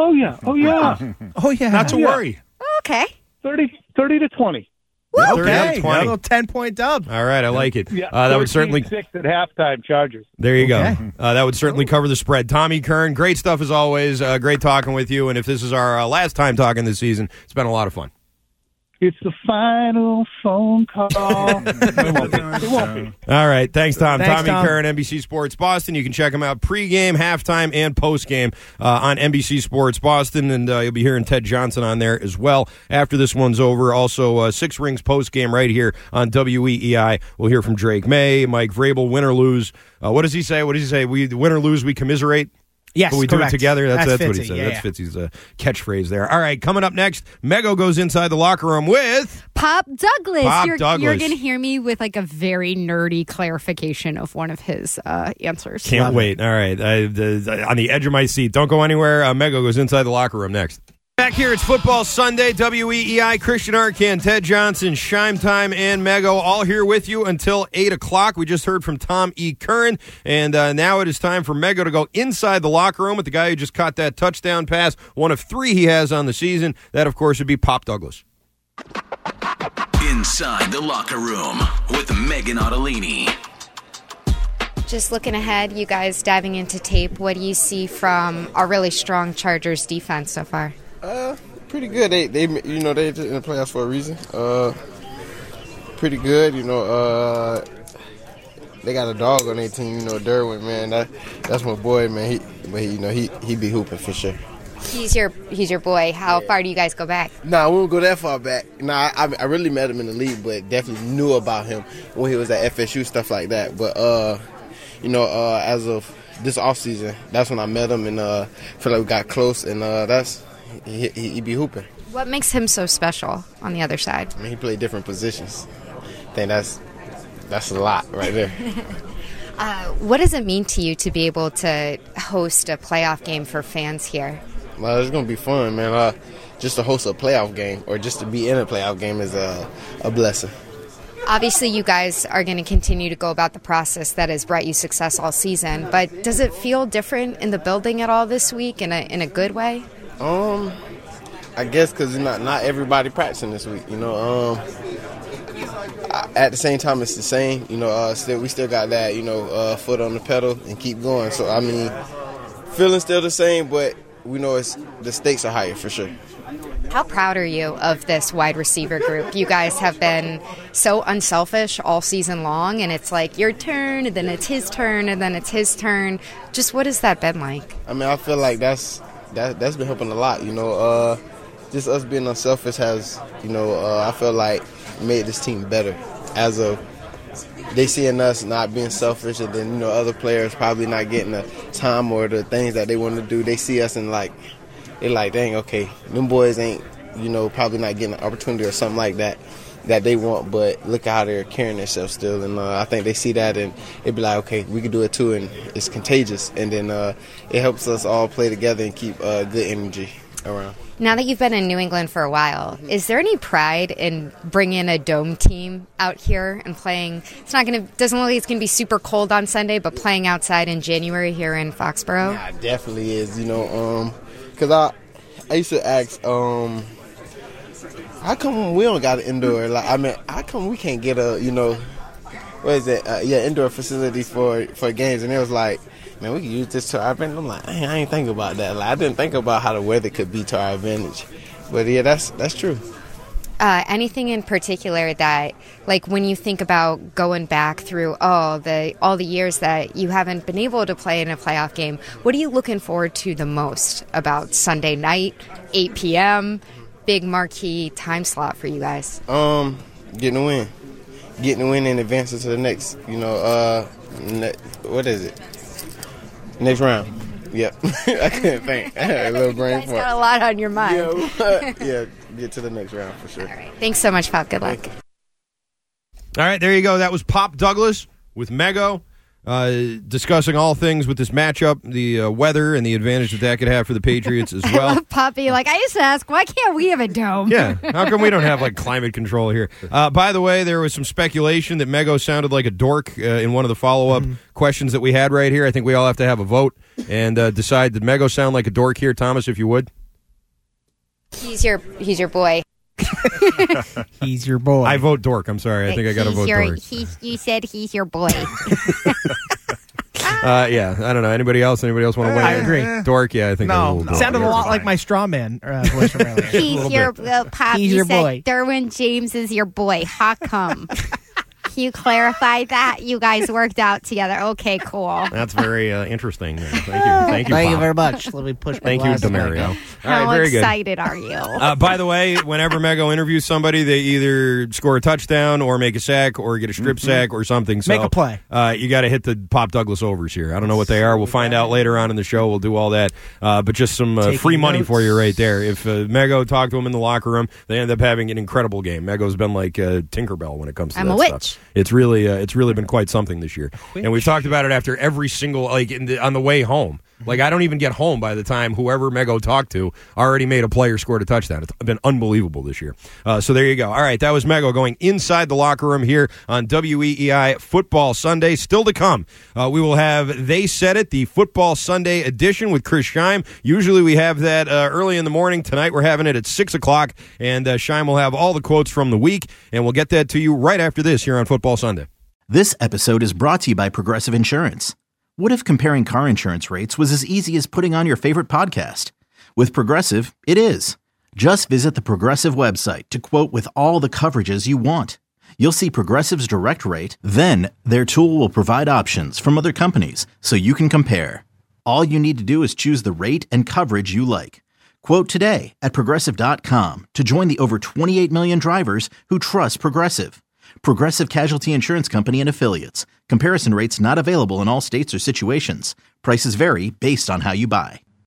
S5: Not to worry.
S4: Okay.
S10: 30-20.
S3: Okay, a little 10-point dub.
S2: All right, I like it.
S10: Yeah,
S2: that would certainly
S10: 6 at halftime. Chargers.
S2: There you go. That would certainly cover the spread. Tom E. Kern, great stuff as always. Great talking with you. And if this is our last time talking this season, it's been a lot of fun.
S10: It's the final phone call. It won't be.
S2: All right. Thanks, Tom.
S3: Thanks,
S2: Tom E. Kern, NBC Sports Boston. You can check him out pregame, halftime, and postgame on NBC Sports Boston. And you'll be hearing Ted Johnson on there as well after this one's over. Also, 6 Rings postgame right here on WEEI. We'll hear from Drake May, Mike Vrabel, win or lose. What does he say? We win or lose, we commiserate.
S3: Yes,
S2: but we
S3: correct.
S2: do it together. That's
S3: Fitzy,
S2: what he said.
S3: yeah,
S2: That's Fitzy's catchphrase there. All right, coming up next, Mego goes inside the locker room with
S4: Pop Douglas. You're
S2: Douglas.
S4: going to hear me with a very nerdy clarification of one of his answers.
S2: Can't wait. All right, on the edge of my seat. Don't go anywhere. Mego goes inside the locker room next. Back here, it's Football Sunday, WEEI, Christian Arcan, Ted Johnson, Shime Time, and Mego, all here with you until 8 o'clock. We just heard from Tom E. Kern, and now it is time for Mego to go inside the locker room with the guy who just caught that touchdown pass, one of 3 he has on the season. That, of course, would be Pop Douglas.
S9: Inside the Locker Room with Megan Ottolini.
S4: Just looking ahead, you guys diving into tape, what do you see from our really strong Chargers defense so far?
S11: Pretty good. They they're in the playoffs for a reason. Pretty good. They got a dog on their team. Derwin, man. That's my boy, man. He be hooping for sure.
S4: He's your boy. How far do you guys go back?
S11: Nah, we won't go that far back. Nah, I really met him in the league, but definitely knew about him when he was at FSU, stuff like that. But as of this offseason, that's when I met him and feel like we got close, and he be hooping.
S4: What makes him so special on the other side?
S11: I mean, he played different positions. I think that's a lot right there.
S4: What does it mean to you to be able to host a playoff game for fans here?
S11: Well, it's going to be fun, man. Just to host a playoff game or just to be in a playoff game is a blessing.
S4: Obviously, you guys are going to continue to go about the process that has brought you success all season, but does it feel different in the building at all this week in a good way?
S11: I guess because not everybody practicing this week. At the same time, it's the same. We still got that foot on the pedal and keep going. So I mean, feeling still the same, but we know the stakes are higher for sure.
S4: How proud are you of this wide receiver group? You guys have been so unselfish all season long, and it's like your turn, and then it's his turn, and then it's his turn. Just what has that been like? I
S11: mean, I feel like that's been helping a lot. Just us being unselfish has, I feel like made this team better. As of they seeing us not being selfish, and then other players probably not getting the time or the things that they want to do. They see us and they're like, dang, okay, them boys ain't, probably not getting an opportunity or something like that they want, but look at how they're carrying themselves still. And I think they see that and they be like, okay, we can do it too, and it's contagious. And then it helps us all play together and keep good energy around.
S4: Now that you've been in New England for a while, is there any pride in bringing a dome team out here and playing? Doesn't look like it's going to be super cold on Sunday, but playing outside in January here in Foxborough?
S11: Yeah, it definitely is, because I used to ask, how come we don't got an indoor? How come we can't get a, indoor facilities for games? And it was like, man, we can use this to our advantage. I'm like, I ain't think about that. I didn't think about how the weather could be to our advantage. But yeah, that's true.
S4: Anything in particular that, when you think about going back through all the years that you haven't been able to play in a playoff game, what are you looking forward to the most about Sunday night, 8 p.m., big marquee time slot for you guys?
S11: Getting a win and advancing to the next, what is it? Next round. Yep. I couldn't think. I had a little brain fart.
S4: Got a lot on your mind.
S11: Yeah, get to the next round for sure.
S4: All right. Thanks so much, Pop. Good luck.
S2: All right, there you go. That was Pop Douglas with Mego discussing all things with this matchup, the weather and the advantage that could have for the Patriots as well.
S4: I love Poppy. I used to ask, why can't we have a dome?
S2: Yeah, how come we don't have climate control here? By the way, there was some speculation that Mego sounded like a dork in one of the follow-up questions that we had right here. I think we all have to have a vote and decide, did Mego sound like a dork here? Thomas, if you would.
S4: He's your boy.
S3: He's your boy.
S2: I vote dork. I'm sorry. I think I got to vote dork.
S4: You said he's your boy.
S2: Yeah, I don't know. Anybody else want to weigh in?
S3: I agree.
S2: Dork, yeah, I think.
S3: No. Sounded a lot like my straw man voice from earlier.
S4: He's your Pop.
S3: He's your boy.
S4: Derwin James is your boy. How come? Can you clarify that? You guys worked out together. Okay, cool.
S2: That's very interesting. Thank you.
S3: Thank you very much. Let me push my
S2: Thank you, Demario.
S4: How excited are you?
S2: By the way, whenever Mego interviews somebody, they either score a touchdown or make a sack or get a strip sack or something. So,
S3: make a play.
S2: You got to hit the Pop Douglas overs here. I don't know what they are. We'll find out later on in the show. We'll do all that. But just some free money for you right there. If Mego talked to him in the locker room, they end up having an incredible game. Mego's been like Tinkerbell when it comes to
S4: I'm
S2: that
S4: a witch.
S2: Stuff. It's really been quite something this year, and we've talked about it after every single on the way home. Like, I don't even get home by the time whoever Mego talked to already made a play or scored a touchdown. It's been unbelievable this year. So there you go. All right, that was Mego going inside the locker room here on WEEI Football Sunday. Still to come, we will have They Said It, the Football Sunday edition with Chris Scheim. Usually we have that early in the morning. Tonight we're having it at 6 o'clock, and Scheim will have all the quotes from the week, and we'll get that to you right after this here on Football Sunday.
S1: This episode is brought to you by Progressive Insurance. What if comparing car insurance rates was as easy as putting on your favorite podcast? With Progressive, it is. Just visit the Progressive website to quote with all the coverages you want. You'll see Progressive's direct rate, then their tool will provide options from other companies so you can compare. All you need to do is choose the rate and coverage you like. Quote today at Progressive.com to join the over 28 million drivers who trust Progressive. Progressive Casualty Insurance Company and Affiliates. Comparison rates not available in all states or situations. Prices vary based on how you buy.